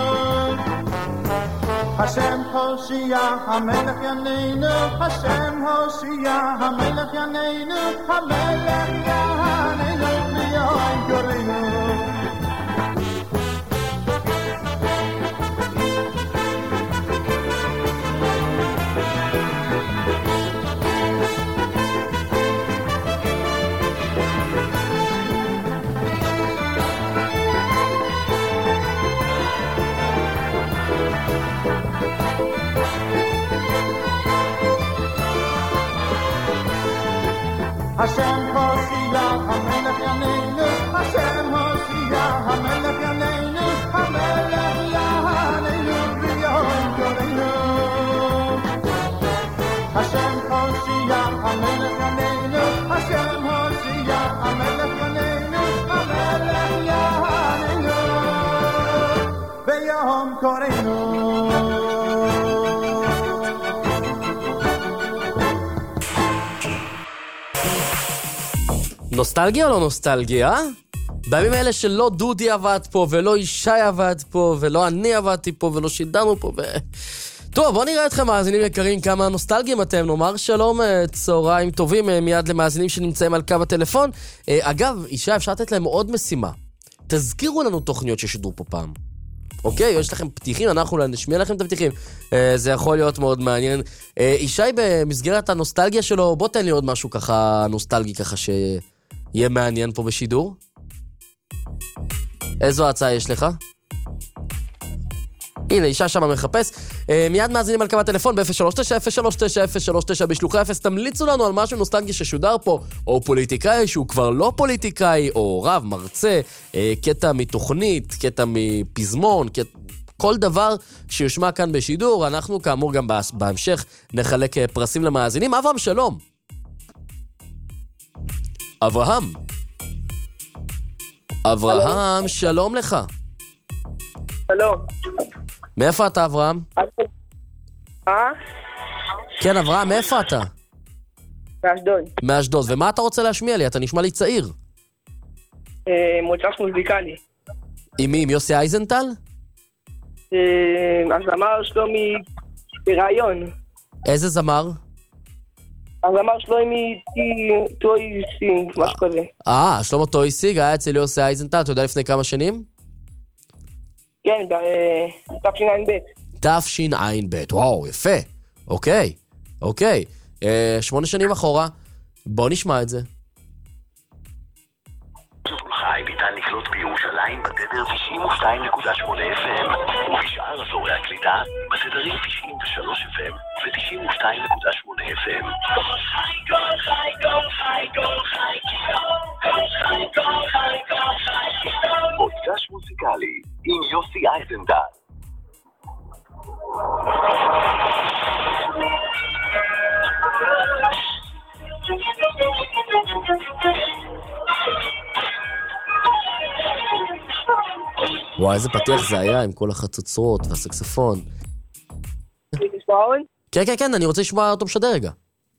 השם הושיע, המלך יננו, השם הושיע, המלך יננו, המלך יננו ביום קורנו. השם הושיע, המלך יננו, השם הושיע, המלך יננו, המלך יננו ביום קורנו. השם הושיע, המלך יננו, השם הושיע, המלך יננו, המלך יננו ביום קורנו. נוסטלגיה או לא נוסטלגיה? בימים האלה שלא דודי עבד פה, ולא ישי עבד פה, ולא אני עבדתי פה, ולא שידרנו פה, ו... טוב, בואו נראה אתכם מאזינים יקרים, כמה נוסטלגיים אתם. נאמר שלום, צהריים טובים, מיד למאזינים שנמצאים על קו הטלפון. אגב, ישי, אפשר לתת להם עוד משימה. תזכירו לנו תוכניות ששידרו פה פעם. אוקיי, יש לכם פתיחים, אנחנו נשמיע לכם את הפתיחים. זה יכול להיות מאוד מעניין. ישי, במסגרת הנוסטלגיה שלו, בוא תן לי עוד משהו ככה נוסטלגי, ככה ש... יהיה מעניין פה בשידור. איזו הצעה יש לך? הנה, אישה שם מחפש. אה, מיד מאזינים על קו הטלפון ב-אפס שלוש תשע אפס שלוש תשע אפס שלוש תשע בשלוחה אפס. תמליצו לנו על משהו נוסטלגי ששודר פה, או פוליטיקאי שהוא כבר לא פוליטיקאי, או רב, מרצה, אה, קטע מתוכנית, קטע מפזמון, קטע... כל דבר שיושמע כאן בשידור. אנחנו כאמור גם בהמשך נחלק פרסים למאזינים. אברהם, שלום. אברהם. אברהם, שלום לך. שלום. מאיפה אתה, אברהם? אה? כן, אברהם, מאיפה אתה? מאשדוד. מאשדוד. ומה אתה רוצה להשמיע לי? אתה נשמע לי צעיר. מוצ"ש מוזיקלי. עם מי? עם יוסי אייזנטל? הזמר שלומי ברעיון. איזה זמר? הזמר שלומי טויסיג, משהו כזה. אה, שלמה טויסיג, היה אצל יוסי אייזנטל, אתה יודע לפני כמה שנים? כן, בתשע"ב. תשע"ב, וואו, יפה. אוקיי, אוקיי. שמונה שנים אחורה, בוא נשמע את זה. חי ביטן לקלוט בירושלים בתדר תשעים ושתיים נקודה שמונה אף אם ובשאר אזורי הקליטה בתדרים תשעים ושלוש אף אם ו-תשעים ושתיים נקודה שמונה אף אם. כל חי, כל חי, כל חי, כל חי, כל חי, כל חי, כל חי, מוצ"ש מוזיקלי עם יוסי אייזנטל. וואי, איזה פתיח זה היה עם כל החצוצרות והסקספון. כן, כן, כן, אני רוצה לשמוע אותו משדר רגע.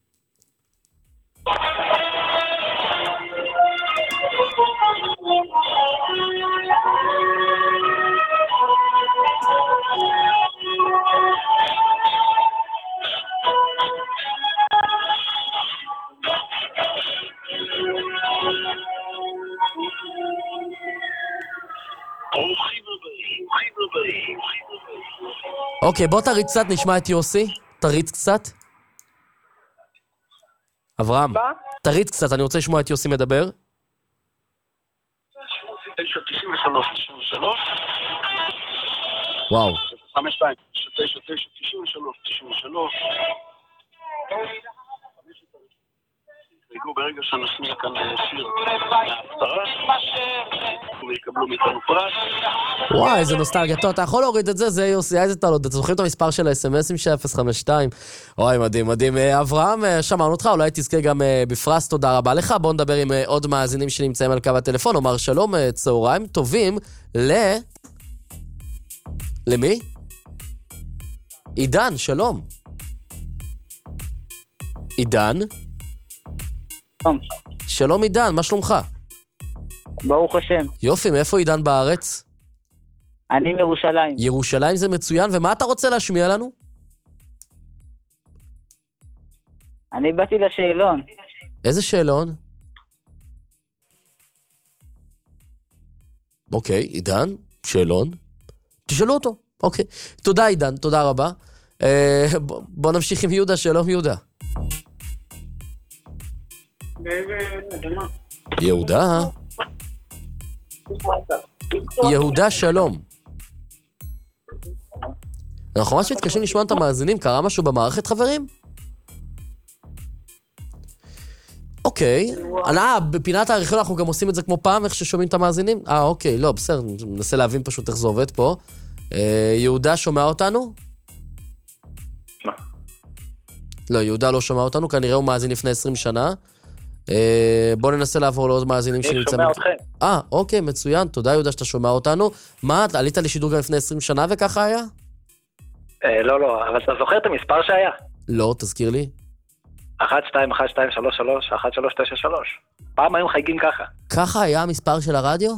אוקיי, בוא תריץ קצת, נשמע את יוסי. תריץ קצת. אברהם, תריץ קצת, אני רוצה לשמוע את יוסי מדבר. וואו. חמש שתיים, תשע תשע, תשעים ושלוש, תשעים ושלוש. תראו ברגע שנשמיע כאן שיר מההפטרה. ויקבלו מאיתנו פרס. וואי, איזה נוסטלגיה. טוב, אתה יכול להוריד את זה, זה יוסי, איזה תעלות. אתם זוכרים את המספר של ה-אס אם אסים של אפס חמש שתיים? וואי, מדהים, מדהים. אברהם, שמענו אותך, אולי תזכה גם בפרס, תודה רבה לך. בואו נדבר עם עוד מאזינים שנמצאים על קו הטלפון. אומר שלום, צהריים טובים ל... למי? עידן, שלום. עידן? שלום עידן, מה שלומך? ברוך השם. יופי, מאיפה עידן בארץ? אני מירושלים. ירושלים זה מצוין, ומה אתה רוצה להשמיע לנו? אני באתי לשאלון. איזה שאלון? אוקיי, עידן, שאלון. תשאלו אותו. אוקיי. תודה עידן, תודה רבה. אה, בוא, בוא נמשיך עם יהודה, שלום יהודה. יהודה? יהודה, שלום. אנחנו ממש מתקשים לשמוע את המאזינים, קרה משהו במערכת חברים? אוקיי. אה, בפינת הארכיון אנחנו גם עושים את זה כמו פעם, איך ששומעים את המאזינים? אה, אוקיי, לא, בסדר, ננסה להבין פשוט איך זה עובד פה. אה, יהודה שומע אותנו? לא. לא, יהודה לא שומע אותנו, כנראה הוא מאזין לפני עשרים שנה. אה, בוא ננסה לעבור לעוד מאזינים שנמצאים. אני שומע אתכם. אה, אוקיי, מצוין, תודה יהודה שאתה שומע אותנו. מה, עלית לשידור גם לפני עשרים שנה וככה היה? אה, לא, לא, אבל אתה זוכר את המספר שהיה? לא, תזכיר לי. אחת, שתיים, אחת, שתיים, שלוש, שלוש, אחת, שלוש, תשע, שלוש. פעם היום חייגים ככה. ככה היה המספר של הרדיו?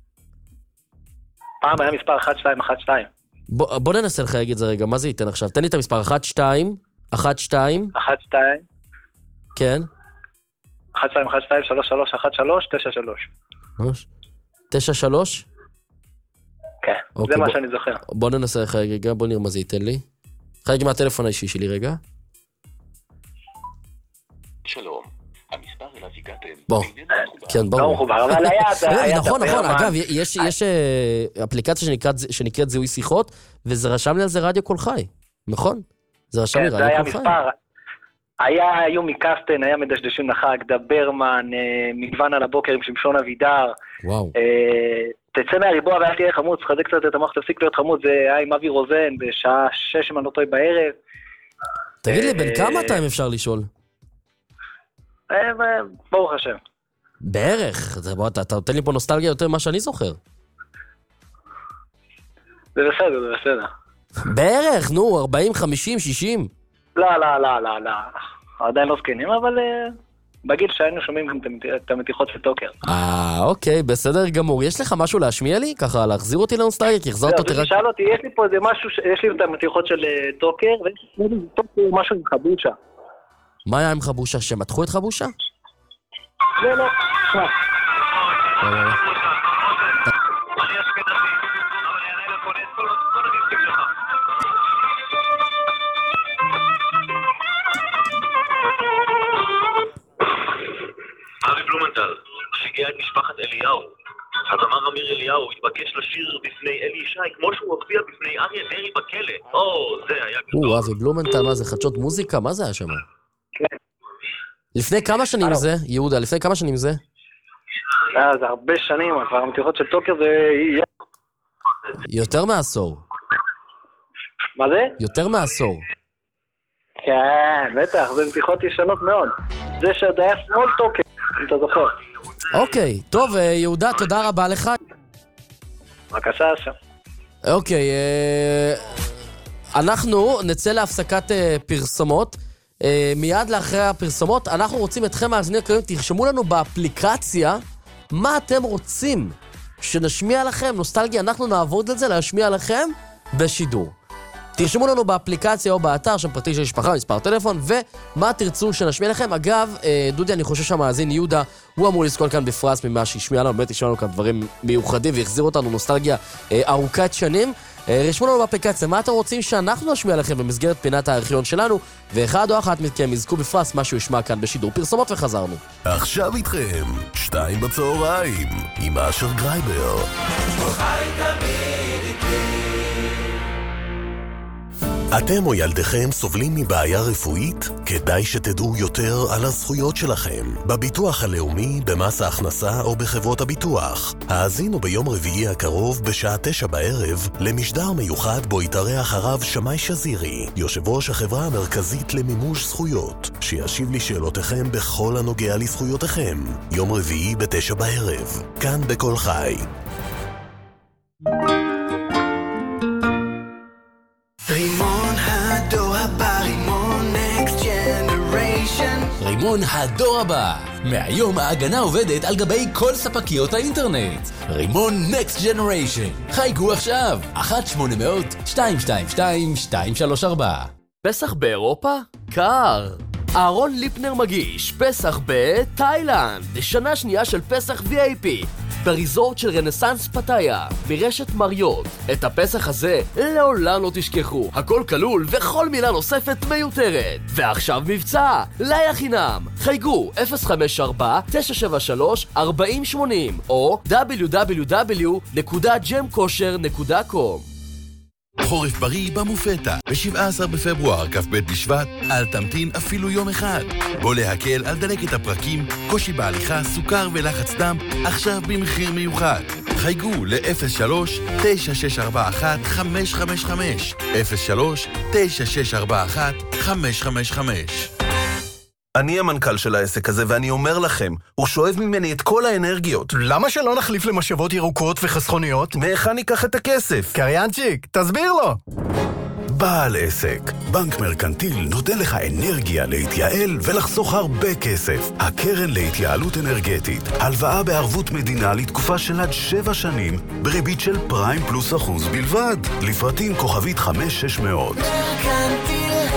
פעם היה מספר אחת, שתיים, אחת, שתיים. בוא, בוא ננסה לחייג את זה רגע, מה זה ייתן עכשיו? תן לי את המספר אחת, שתיים, אחת, שתיים. אחת, שתיים. כן. אחת, שתיים, אחת, שתיים, שלוש, שלוש, אחת, שלוש, תשע, שלוש. תשע, שלוש? כן, אוקיי, זה מה בוא, שאני זוכר. בוא ננסה לחייג רגע, בוא נראה מה זה ייתן לי. חייג מהטלפון האישי שלי רגע. שלום, המספר אליו הגעתם. בוא, כן, ברור. לא מחובר, אבל היה... נכון, נכון, אגב, יש אפליקציה שנקראת זיהוי שיחות, וזה רשם לי על זה רדיו קול חי, נכון? זה רשם לי רדיו קול חי. היה, היו מקסטן, היה מדשדשים לחג, דברמן, מגוון על הבוקר עם שמשון אבידר. וואו. תצא מהריבוע ואל תהיה חמוץ, חזק קצת את המוח, תפסיק להיות חמוץ, זה היה עם אבי רוזן, בשעה שש אם אני לא טועה בערב. תגיד לי, בן כמה אתה אם אפשר לשאול? ברוך השם. בערך, אתה נותן לי פה נוסטלגיה יותר ממה שאני זוכר. זה בסדר, זה בסדר. בערך, נו, ארבעים, חמישים, שישים. לא, לא, לא, לא, לא. עדיין לא זקנים, אבל בגיל שהיינו שומעים גם את המתיחות של טוקר. אה, אוקיי, בסדר גמור. יש לך משהו להשמיע לי? ככה, להחזיר אותי לנוסטלגיה? כי החזרת אותי רק... שאל אותי, יש לי פה איזה משהו, יש לי את המתיחות של טוקר, ויש לי משהו עם חבושה. מה היה עם חבושה? שמתחו את חבושה? לא, לא. אבי בלומנטל, שהגיע את משפחת אליהו. הזמר אמיר אליהו התבקש לשיר בפני אלי ישי, כמו שהוא הופיע בפני אריה דרעי בכלא. או, זה היה גדול. או, אבי בלומנטל, מה זה? חדשות מוזיקה? מה זה היה שם? לפני כמה שנים זה, יהודה? לפני כמה שנים זה? זה הרבה שנים, אבל המתיחות של טוקר זה... יותר מעשור. מה זה? יותר מעשור. כן, בטח, זה מתיחות ישנות מאוד. זה שעוד היה שמאל טוקר, אם אתה זוכר. אוקיי, טוב, יהודה, תודה רבה לך. בבקשה, שם. אוקיי, אנחנו נצא להפסקת פרסומות. מיד לאחרי הפרסומות, אנחנו רוצים אתכם מאזינים יקרים, תרשמו לנו באפליקציה מה אתם רוצים שנשמיע לכם, נוסטלגיה, אנחנו נעבוד את זה להשמיע לכם בשידור. תרשמו לנו באפליקציה או באתר, שם פרטי של משפחה, מספר טלפון, ומה תרצו שנשמיע לכם. אגב, דודי, אני חושב שהמאזין יהודה, הוא אמור לזכות כאן בפרס ממה שהשמיע לנו, באמת השמיע לנו כאן דברים מיוחדים, והחזיר אותנו נוסטלגיה ארוכת שנים. רשמו לנו באפליקציה, מה אתם רוצים שאנחנו נשמיע לכם במסגרת פינת הארכיון שלנו, ואחד או אחת מכם יזכו בפרס מה שהוא ישמע כאן בשידור פרסומות וחזרנו. עכשיו איתכם, שתיים בצהריים, עם אשר גרייבר. חי תמיד איתי אתם או ילדיכם סובלים מבעיה רפואית? כדאי שתדעו יותר על הזכויות שלכם. בביטוח הלאומי, במס ההכנסה או בחברות הביטוח. האזינו ביום רביעי הקרוב בשעה תשע בערב למשדר מיוחד בו יתארח הרב שמאי שזירי, יושב ראש החברה המרכזית למימוש זכויות, שישיב לי שאלותיכם בכל הנוגע לזכויותיכם. יום רביעי בתשע בערב, כאן בכל חי. רימון הדור הבא, רימון נקסט ג'נריישן. רימון הדור הבא. מהיום ההגנה עובדת על גבי כל ספקיות האינטרנט. רימון נקסט ג'נריישן. חייגו עכשיו. אחת שמונה מאות שתיים שתיים שתיים שתיים שלוש ארבע. פסח באירופה? קר. אהרון ליפנר מגיש פסח בתאילנד. שנה שנייה של פסח וי איי פי. בריזורט של רנסנס פטאיה, ברשת מריות. את הפסח הזה לעולם לא תשכחו. הכל כלול וכל מילה נוספת מיותרת. ועכשיו מבצע, לילה חינם. חייגו אפס חמש ארבע תשע שבע שלוש ארבע אפס שמונה אפס או דאבליו דאבליו דאבליו נקודה ג'ם קושר נקודה קום. חורף בריא במופתה, ב-שבעה עשר בפברואר, כ"ב בשבט, אל תמתין אפילו יום אחד. בוא להקל על דלקת הפרקים, קושי בהליכה, סוכר ולחץ דם, עכשיו במחיר מיוחד. חייגו ל-אפס שלוש תשע שש ארבע אחת חמש חמש חמש, אפס שלוש תשע שש ארבע אחת חמש חמש חמש. אני המנכ"ל של העסק הזה, ואני אומר לכם, הוא שואב ממני את כל האנרגיות. למה שלא נחליף למשאבות ירוקות וחסכוניות? מאיך ניקח את הכסף? קריינצ'יק, תסביר לו. בעל עסק, בנק מרקנטיל נותן לך אנרגיה להתייעל ולחסוך הרבה כסף. הקרן להתייעלות אנרגטית, הלוואה בערבות מדינה לתקופה של עד שבע שנים, בריבית של פריים פלוס אחוז בלבד. לפרטים כוכבית חמש שש מאות. מרקנטיל,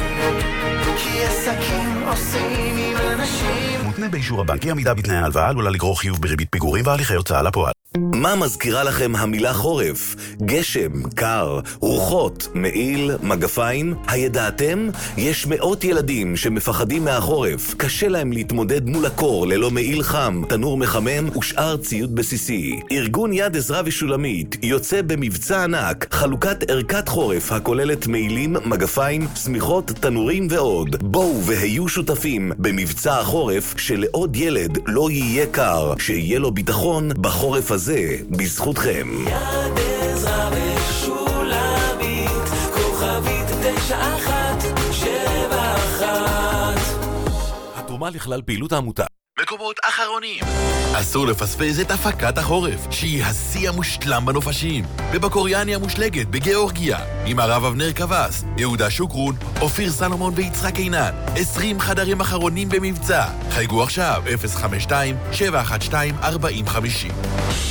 כי עסקים עושים עם אנשים. מותנה באישור הבנקי, עמידה בתנאי ההלוואה עלולה לגרור חיוב בריבית פיגורים והליכי הוצאה לפועל. מה מזכירה לכם המילה חורף? גשם, קר, רוחות, מעיל, מגפיים? הידעתם? יש מאות ילדים שמפחדים מהחורף. קשה להם להתמודד מול הקור ללא מעיל חם, תנור מחמם ושאר ציוד בסיסי. ארגון יד עזרא ושולמית יוצא במבצע ענק, חלוקת ערכת חורף הכוללת מעילים, מגפיים, סמיכות, תנורים ועוד. בואו והיו שותפים במבצע החורף שלעוד ילד לא יהיה קר, שיהיה לו ביטחון בחורף הזה. זה בזכותכם. יד עזרא ושולמית, כוכבית תשע אחת שבע אחת. התרומה לכלל פעילות העמותה. מקומות אחרונים. אסור לפספס את הפקת החורף, שהיא השיא המושלם בנופשים. בבקוריאני המושלגת בגיאורגיה, עם הרב אבנר קבס, יהודה שוקרון, אופיר סלומון ויצחק עינן. עשרים חדרים אחרונים במבצע. חייגו עכשיו אפס חמש שתיים שבע אחת שתיים ארבע אפס חמש אפס.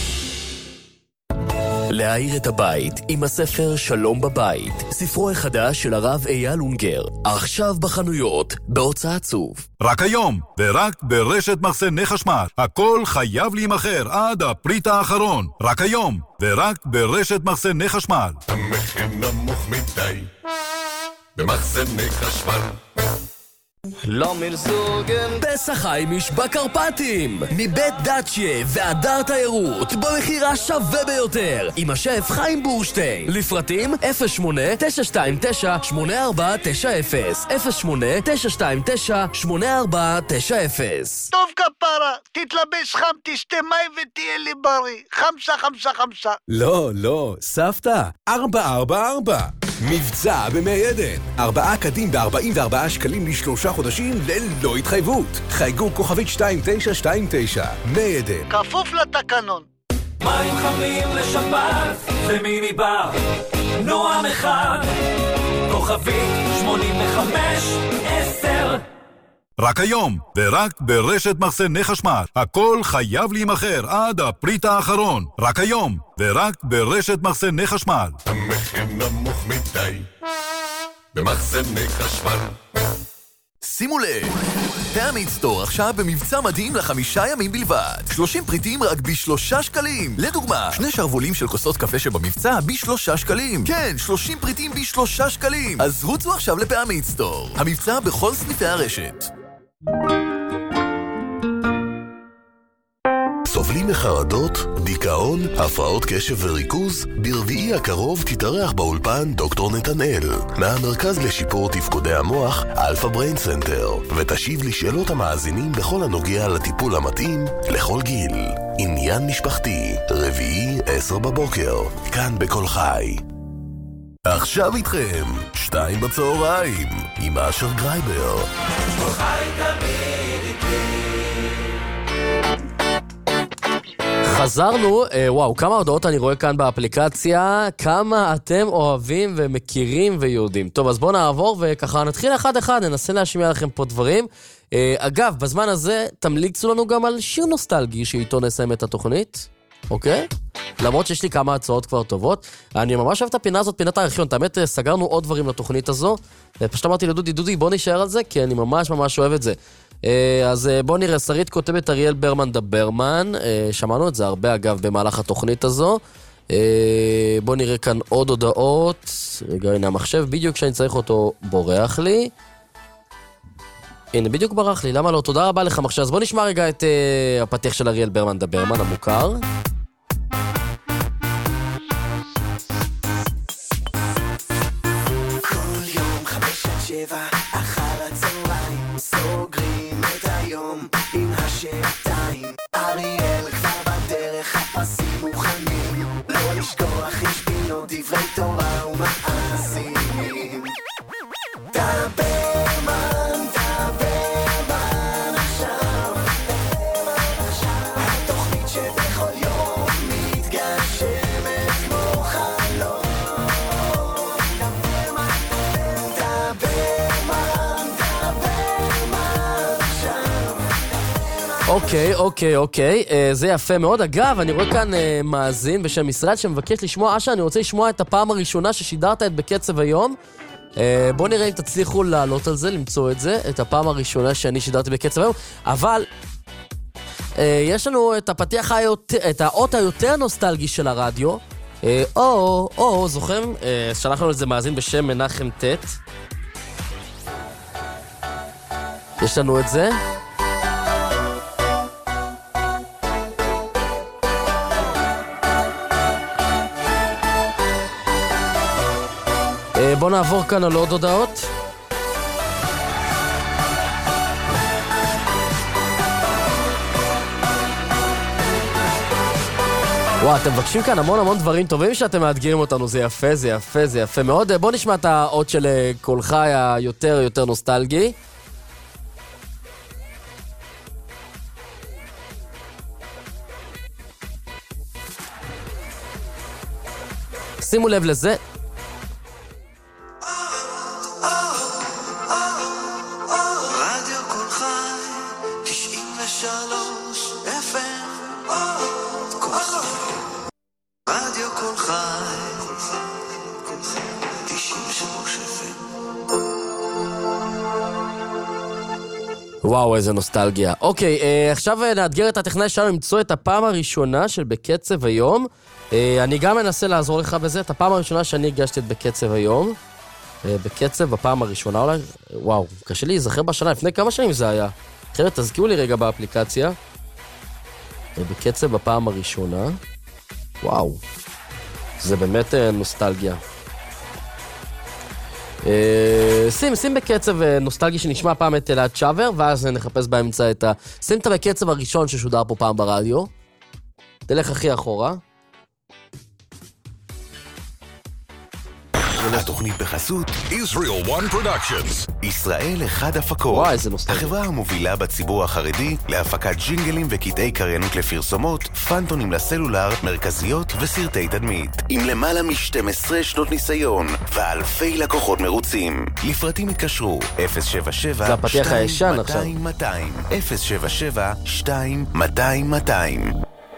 להאיר את הבית עם הספר שלום בבית, ספרו החדש של הרב אייל אונגר, עכשיו בחנויות, בהוצאת צוף. רק היום, ורק ברשת מחסני חשמל. הכל חייב להימחר עד הפריט האחרון. רק היום, ורק ברשת מחסני חשמל. המחיר נמוך מדי, במחסני חשמל. לא מרסוגן פסח חיימיש בקרפטים מבית דאצ'יה והדר תיירות במחיר השווה ביותר עם השף חיים בורשטיין. לפרטים אפס שמונה תשע שתיים תשע שמונה ארבע תשע אפס אפס שמונה תשע שתיים תשע שמונה ארבע תשע אפס. טוב כפרה, תתלבש חם, תשתה מים ותהיה לי בריא. חמסה חמסה חמסה. לא, לא, סבתא, ארבע ארבע ארבע. מבצע במי עדן, ארבעה קדים ב-ארבעים וארבעה שקלים לשלושה חודשים ללא התחייבות. חייגו כוכבית שתיים תשע שתיים תשע. מי עדן, כפוף לתקנון. מים חמים לשבת ומיני בר נועם אחד, כוכבית שמונים וחמש עשר. רק היום, ורק ברשת מחסני חשמל. הכל חייב להימחר עד הפריט האחרון. רק היום, ורק ברשת מחסני חשמל. המחיר נמוך מדי, במחסני חשמל. שימו לב, פעמית סטור עכשיו במבצע מדהים לחמישה ימים בלבד. שלושים פריטים רק בשלושה שקלים. לדוגמה, שני שרבולים של כוסות קפה שבמבצע בשלושה שקלים. כן, שלושים פריטים בשלושה שקלים. אז רוצו עכשיו לפעמית סטור. המבצע בכל סניפי הרשת. סובלים לחרדות, דיכאון, הפרעות קשב וריכוז? ברביעי הקרוב תתארח באולפן דוקטור נתנאל, מהמרכז לשיפור תפקודי המוח, אלפא בריין סנטר, ותשיב לשאלות המאזינים בכל הנוגע לטיפול המתאים לכל גיל. עניין משפחתי, רביעי עשר בבוקר, כאן בכל חי. עכשיו איתכם, שתיים בצהריים, עם אשר גרייבר. כל חי תמיד איתי. חזרנו, אה, וואו, כמה הודעות אני רואה כאן באפליקציה, כמה אתם אוהבים ומכירים ויודעים. טוב, אז בואו נעבור וככה נתחיל אחד אחד, ננסה להשמיע לכם פה דברים. אה, אגב, בזמן הזה תמליצו לנו גם על שיר נוסטלגי שאיתו נסיים את התוכנית, אוקיי? למרות שיש לי כמה הצעות כבר טובות. אני ממש אוהב את הפינה הזאת, פינת הארכיון. תאמת, סגרנו עוד דברים לתוכנית הזו. פשוט אמרתי לדודי, דודי, בוא נשאר על זה, כי אני ממש ממש אוהב את זה. אז בוא נראה, שרית כותבת אריאל ברמן דברמן. שמענו את זה הרבה, אגב, במהלך התוכנית הזו. בוא נראה כאן עוד הודעות. רגע, הנה המחשב, בדיוק כשאני צריך אותו בורח לי. הנה, בדיוק ברח לי, למה לא? תודה רבה לך מחשב. אז בוא נשמע רגע את הפתיח של אריאל ברמן דברמן, המוכר. אחר הצהריים סוגרים את היום עם השעתיים. אריאל כבר בדרך, הפסים מוכנים, לא לשכוח יש פינות דברי תורה ומעשים. דברמן, דברמן עכשיו, התוכנית שבכל יום מתגשמת כמו חלום. אוקיי, אוקיי, אוקיי, זה יפה מאוד. אגב, אני רואה כאן מאזין בשם ישראל שמבקש לשמוע, אשה, אני רוצה לשמוע את הפעם הראשונה ששידרת את בקצב היום. בואו נראה אם תצליחו לעלות על זה, למצוא את זה, את הפעם הראשונה שאני שידרתי בקצב היום. אבל יש לנו את הפתיח היותר, את האות היותר נוסטלגי של הרדיו. או, או, זוכרים? שלחנו לזה מאזין בשם מנחם טט. יש לנו את זה. בואו נעבור כאן על עוד הודעות. וואו, אתם מבקשים כאן המון המון דברים טובים שאתם מאתגרים אותנו, זה יפה, זה יפה, זה יפה מאוד. בואו נשמע את האות של כל חי היותר יותר נוסטלגי. שימו לב לזה. וואו, איזה נוסטלגיה. אוקיי, אה, עכשיו נאתגר את הטכנאי שלנו למצוא את הפעם הראשונה של בקצב היום. אה, אני גם מנסה לעזור לך בזה, את הפעם הראשונה שאני הגשתי את בקצב היום. אה, בקצב בפעם הראשונה אולי. וואו, קשה לי להיזכר בשנה, לפני כמה שנים זה היה. אחרת, תזכירו לי רגע באפליקציה. אה, בקצב בפעם הראשונה. וואו, זה באמת אה, נוסטלגיה. שים, שים בקצב נוסטלגי שנשמע פעם את אלעד שוור, ואז נחפש באמצע את ה... שים את בקצב הראשון ששודר פה פעם ברדיו. תלך הכי אחורה. התוכנית בחסות Israel One Productions. ישראל אחד הפקות. וואי, איזה נוסטלגיה. החברה המובילה בציבור החרדי להפקת ג'ינגלים וקטעי קריינות לפרסומות, פנטונים לסלולר, מרכזיות וסרטי תדמית. עם למעלה מ-שתים עשרה שנות ניסיון ואלפי לקוחות מרוצים. לפרטים התקשרו אפס שבע שבע זה הפתיח הישן עכשיו. מאתיים מאתיים אפס שבע שבע שתיים מאתיים מאתיים.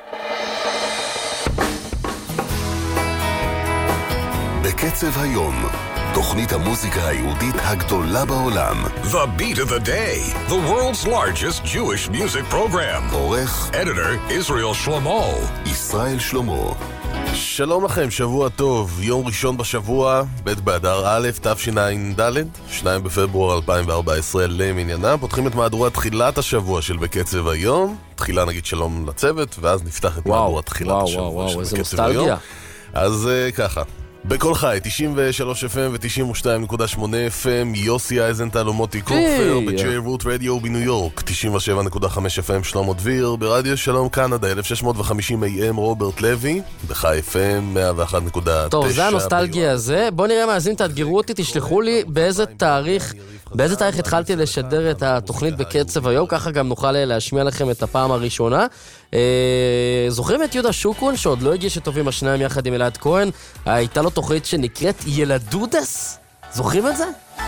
בקצב היום, תוכנית המוזיקה היהודית הגדולה בעולם. The Beat of the Day, the world's largest Jewish music program. עורך, Editor, Israel Shlomo. ישראל שלמה. שלום לכם, שבוע טוב, יום ראשון בשבוע, ב' באדר א', תשע"ד, שניים בפברואר אלפיים וארבע עשרה למניינם. פותחים את מהדורת תחילת השבוע של בקצב היום. תחילה נגיד שלום לצוות, ואז נפתח את מהדורת תחילת וואו, השבוע וואו, של וואו, איזה בקצב היום. נוסטלגיה. אז uh, ככה, בכל חי, תשעים ושלוש אף אם ו-תשעים ושתיים נקודה שמונה אף אם, יוסי אייזנטל ומוטי קופר, בג'יי רוט רדיו בניו יורק, תשעים ושבע נקודה חמש אף אם, שלמה דביר, ברדיו שלום קנדה, אלף שש מאות וחמישים איי אם, רוברט לוי, בחי אף אם, מאה ואחת נקודה תשע. טוב, זה הנוסטלגיה הזה. בוא נראה מאזינים, תאתגרו אותי, תשלחו לי באיזה תאריך, באיזה תאריך התחלתי לשדר את התוכנית בקצב היום, ככה גם נוכל להשמיע לכם את הפעם הראשונה. זוכרים את יהודה שוקרון, שעוד לא הגיש את טובים השניים יחד עם אלעד כהן? הייתה לו תוכנית שנקראת ילדודס? זוכרים את זה?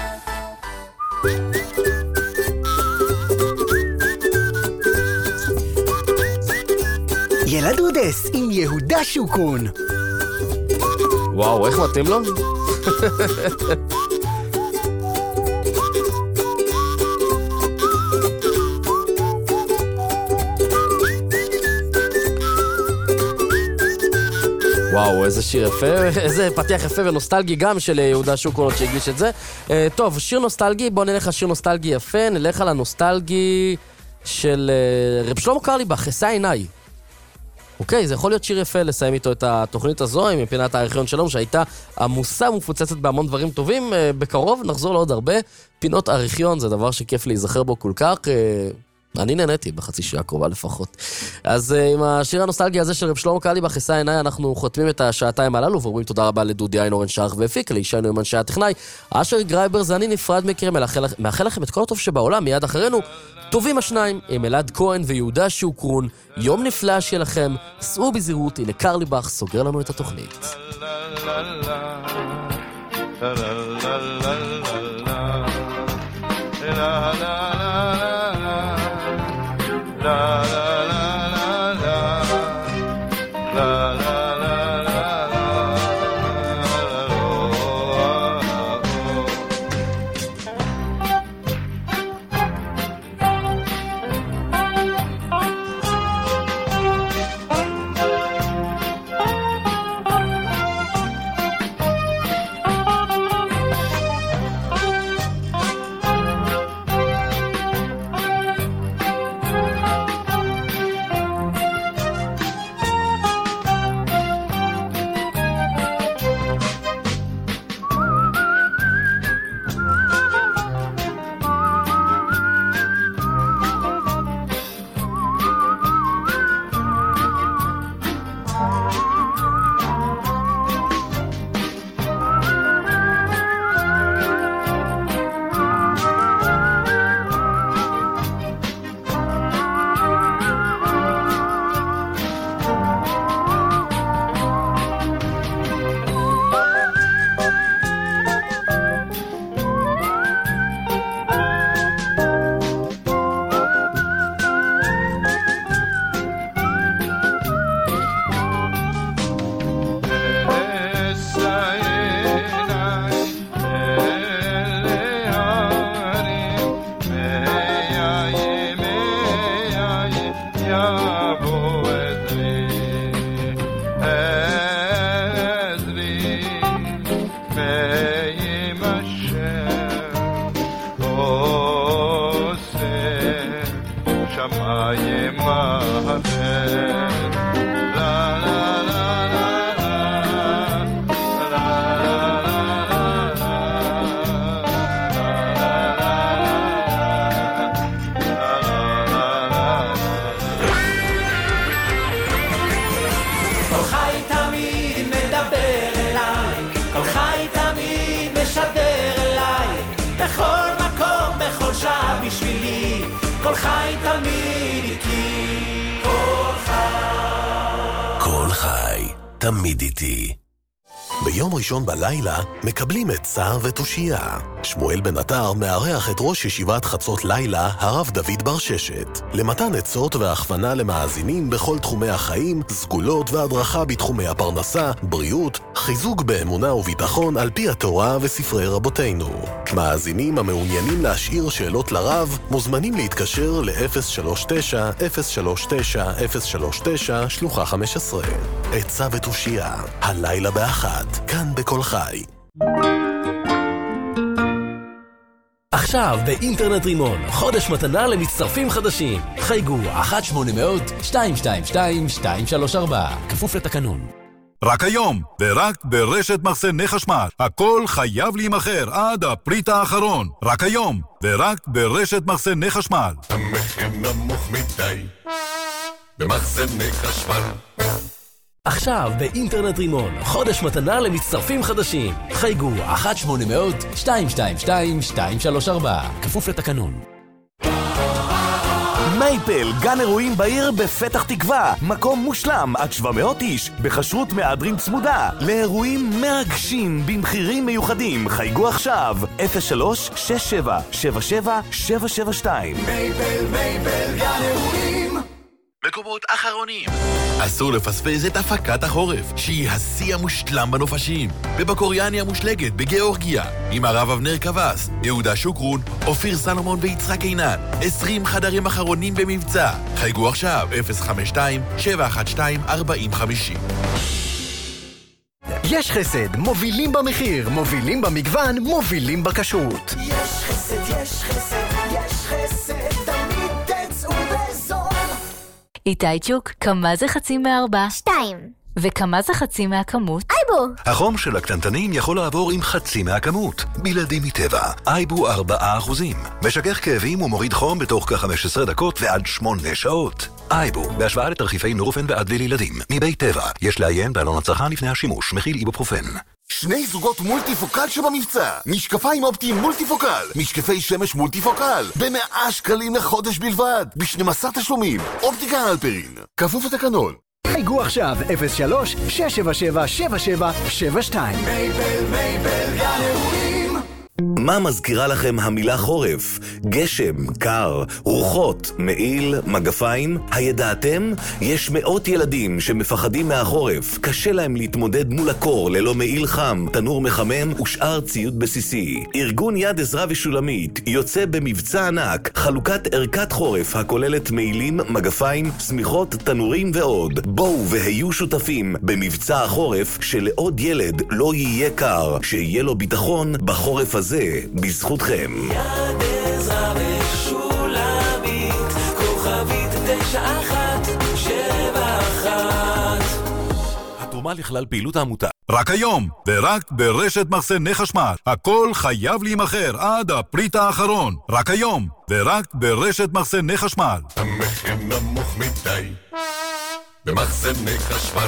ילדודס עם יהודה שוקרון. וואו, איך מתאים לו? וואו, איזה שיר יפה, איזה פתיח יפה ונוסטלגי גם של יהודה שוקרון שהגיש את זה. טוב, שיר נוסטלגי, בוא נלך על שיר נוסטלגי יפה, נלך על הנוסטלגי של רב שלמה קרליבך, אשא עיניי. אוקיי, זה יכול להיות שיר יפה לסיים איתו את התוכנית הזו, עם פינת הארכיון שלום, שהייתה עמוסה ומפוצצת בהמון דברים טובים. בקרוב נחזור לעוד הרבה פינות הארכיון, זה דבר שכיף להיזכר בו כל כך. אני נהניתי בחצי שעה קרובה לפחות. אז uh, עם השיר הנוסטלגי הזה של רב שלמה קרליבך, אשא עיניי, אנחנו חותמים את השעתיים הללו, ואומרים תודה רבה לדודי איינורן שערך והפיק, לישי עם אנשי הטכנאי, אשר גרייבר, זה אני נפרד מכם, מאחל לכם את כל הטוב שבעולם, מיד אחרינו, טובים השניים, עם אלעד כהן ויהודה שוקרון, יום נפלא שלכם, סעו בזהירות, הנה קרליבך סוגר לנו את התוכנית. La la la la la la la la la כל חי תמיד איתי, כל חי. כל חי תמיד איתי. ביום ראשון בלילה מקבלים את סער ותושייה. שמואל בן עטר מארח את ראש ישיבת חצות לילה, הרב דוד בר ששת, למתן עצות והכוונה למאזינים בכל תחומי החיים, סגולות והדרכה בתחומי הפרנסה, בריאות, חיזוק באמונה וביטחון על פי התורה וספרי רבותינו. מאזינים המעוניינים להשאיר שאלות לרב, מוזמנים להתקשר ל-אפס שלוש תשע אפס שלוש תשע אפס שלוש תשע שלוחה חמש עשרה. עצה ותושייה, הלילה באחת, כאן בכל חי. עכשיו באינטרנט רימון, חודש מתנה למצטרפים חדשים. חייגו אחת שמונה אפס אפס שתיים שתיים שתיים שתיים שלוש ארבע, כפוף לתקנון. רק היום, ורק ברשת מחסני חשמל. הכל חייב להימחר עד הפריט האחרון. רק היום, ורק ברשת מחסני חשמל. המחיר נמוך מדי במחסני חשמל. עכשיו באינטרנט רימון, חודש מתנה למצטרפים חדשים. חייגו אחת שמונה אפס אפס שתיים שתיים שתיים שתיים שלוש ארבע, כפוף לתקנון. מייפל, גן אירועים בעיר בפתח תקווה. מקום מושלם, עד שבע מאות איש, בחשרות מהדרין צמודה. לאירועים מרגשים במחירים מיוחדים. חייגו עכשיו, אפס שלוש שש שבע שבע שבע שבע שבע שתיים. מייפל, מייפל, גן אירועים. מקומות אחרונים. אסור לפספס את הפקת החורף, שהיא השיא המושלם בנופשים. בבקוריאני המושלגת בגיאורגיה, עם הרב אבנר קבס, יהודה שוקרון, אופיר סלומון ויצחק עינן. עשרים חדרים אחרונים במבצע. חייגו עכשיו, אפס חמש שתיים שבע אחת שתיים ארבע חמש. יש חסד, מובילים במחיר, מובילים במגוון, מובילים בכשרות. יש חסד, יש חסד, יש חסד, תמיד תצאו בזול. איתי צ'וק, כמה זה חצי מארבע? שתיים. וכמה זה חצי מהכמות? אייבו. החום של הקטנטנים יכול לעבור עם חצי מהכמות. בלעדי מטבע, אייבו ארבעה אחוזים. משגח כאבים ומוריד חום בתוך כ-חמש עשרה דקות ועד שמונה שעות. אייבו, בהשוואה לתרחיפי נורופן ואדוויל לילדים. מבית טבע, יש לעיין בעלון הצרכן לפני השימוש, מכיל איבופרופן. שני זוגות מולטיפוקל שבמבצע. משקפיים אופטיים מולטיפוקל. משקפי שמש מולטיפוקל. ב-מאה שקלים לחודש בלבד. ב-שנים עשר תשלומים. אופטיקה אלפרין. כפוף לתקנון. חייגו עכשיו, אפס שלוש שש שבע שבע שבע שבע שבע שתיים. מייפל, מייפל, גן אירועים. מה מזכירה לכם המילה חורף? גשם, קר, רוחות, מעיל, מגפיים? הידעתם? יש מאות ילדים שמפחדים מהחורף. קשה להם להתמודד מול הקור ללא מעיל חם, תנור מחמם ושאר ציוד בסיסי. ארגון יד עזרא ושולמית יוצא במבצע ענק, חלוקת ערכת חורף הכוללת מעילים, מגפיים, סמיכות, תנורים ועוד. בואו והיו שותפים במבצע החורף שלעוד ילד לא יהיה קר, שיהיה לו ביטחון בחורף הזה. זה בזכותכם. יד עזרא ושולמית, כוכבית תשע אחת שבע אחת. התרומה לכלל פעילות העמותה. רק היום, ורק ברשת מחסני חשמל. הכל חייב להימחר עד הפריט האחרון. רק היום, ורק ברשת מחסני חשמל. המחיר נמוך מדי במחסני חשמל.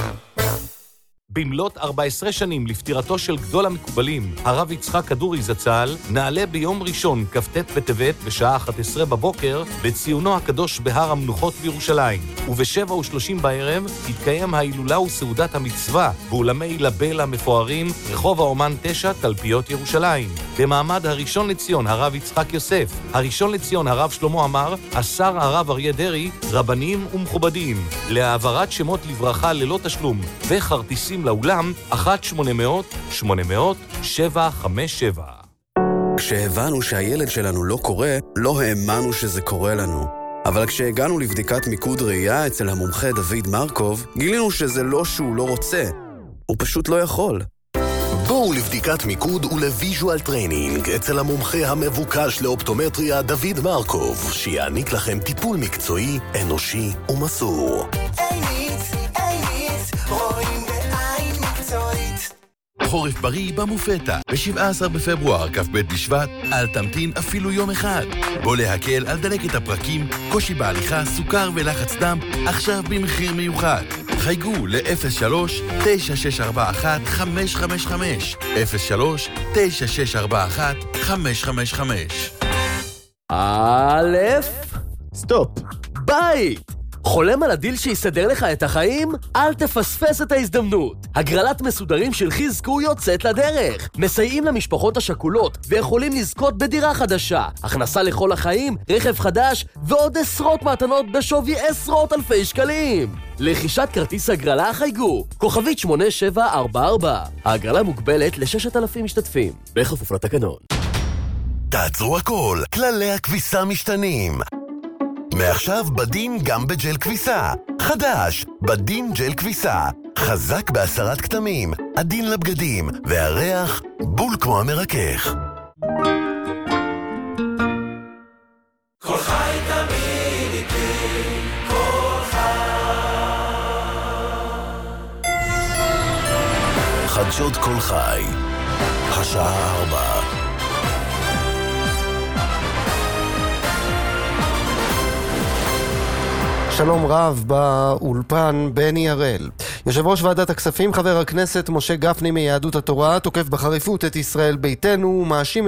במלאת ארבע עשרה שנים לפטירתו של גדול המקובלים, הרב יצחק כדורי זצ"ל, נעלה ביום ראשון, כ"ט בטבת, בשעה אחת עשרה בבוקר, בציונו הקדוש בהר המנוחות בירושלים. ובשבע ושלושים בערב תתקיים ההילולה וסעודת המצווה באולמי לבל המפוארים, רחוב האומן תשע, תלפיות ירושלים. במעמד הראשון לציון הרב יצחק יוסף, הראשון לציון הרב שלמה אמר, השר הרב אריה דרעי, רבנים ומכובדים, להעברת שמות לברכה ללא תשלום וחרטיסים לאולם אחת שמונה אפס אפס שמונה אפס אפס שבע חמש שבע. כשהבנו שהילד שלנו לא קורא, לא האמנו שזה קורה לנו. אבל כשהגענו לבדיקת מיקוד ראייה אצל המומחה דוד מרקוב, גילינו שזה לא שהוא לא רוצה, הוא פשוט לא יכול. בואו לבדיקת מיקוד ולוויז'ואל טריינינג אצל המומחה המבוקש לאופטומטריה דוד מרקוב, שיעניק לכם טיפול מקצועי, אנושי ומסור. עינית, עינית, רואים בעין מקצועית. חורף בריא במופתה, ב-שבעה עשר בפברואר, כ"ב בשבט, אל תמתין אפילו יום אחד. בוא להקל על דלקת הפרקים, קושי בהליכה, סוכר ולחץ דם, עכשיו במחיר מיוחד. חייגו ל-אפס שלוש תשע שש ארבע אחת חמש חמש חמש, אפס שלוש תשע שש ארבע אחת חמש חמש חמש. א', סטופ, בית! חולם על הדיל שיסדר לך את החיים? אל תפספס את ההזדמנות. הגרלת מסודרים של חזקו יוצאת לדרך. מסייעים למשפחות השכולות ויכולים לזכות בדירה חדשה, הכנסה לכל החיים, רכב חדש ועוד עשרות מתנות בשווי עשרות אלפי שקלים. לרכישת כרטיס הגרלה חייגו, כוכבית שמונה שבע ארבע ארבע. ההגרלה מוגבלת ל-ששת אלפים משתתפים, בכפוף לתקנון. תעצרו הכל, כללי הכביסה משתנים. מעכשיו בדין גם בג'ל כביסה. חדש, בדין ג'ל כביסה. חזק בהסרת כתמים, עדין לבגדים, והריח בול כמו המרכך. כל חי תמיד איתי, כל חי. חדשות כל חי, השעה ארבע. שלום רב באולפן בני הראל. יושב ראש ועדת הכספים חבר הכנסת משה גפני מיהדות התורה תוקף בחריפות את ישראל ביתנו ומאשים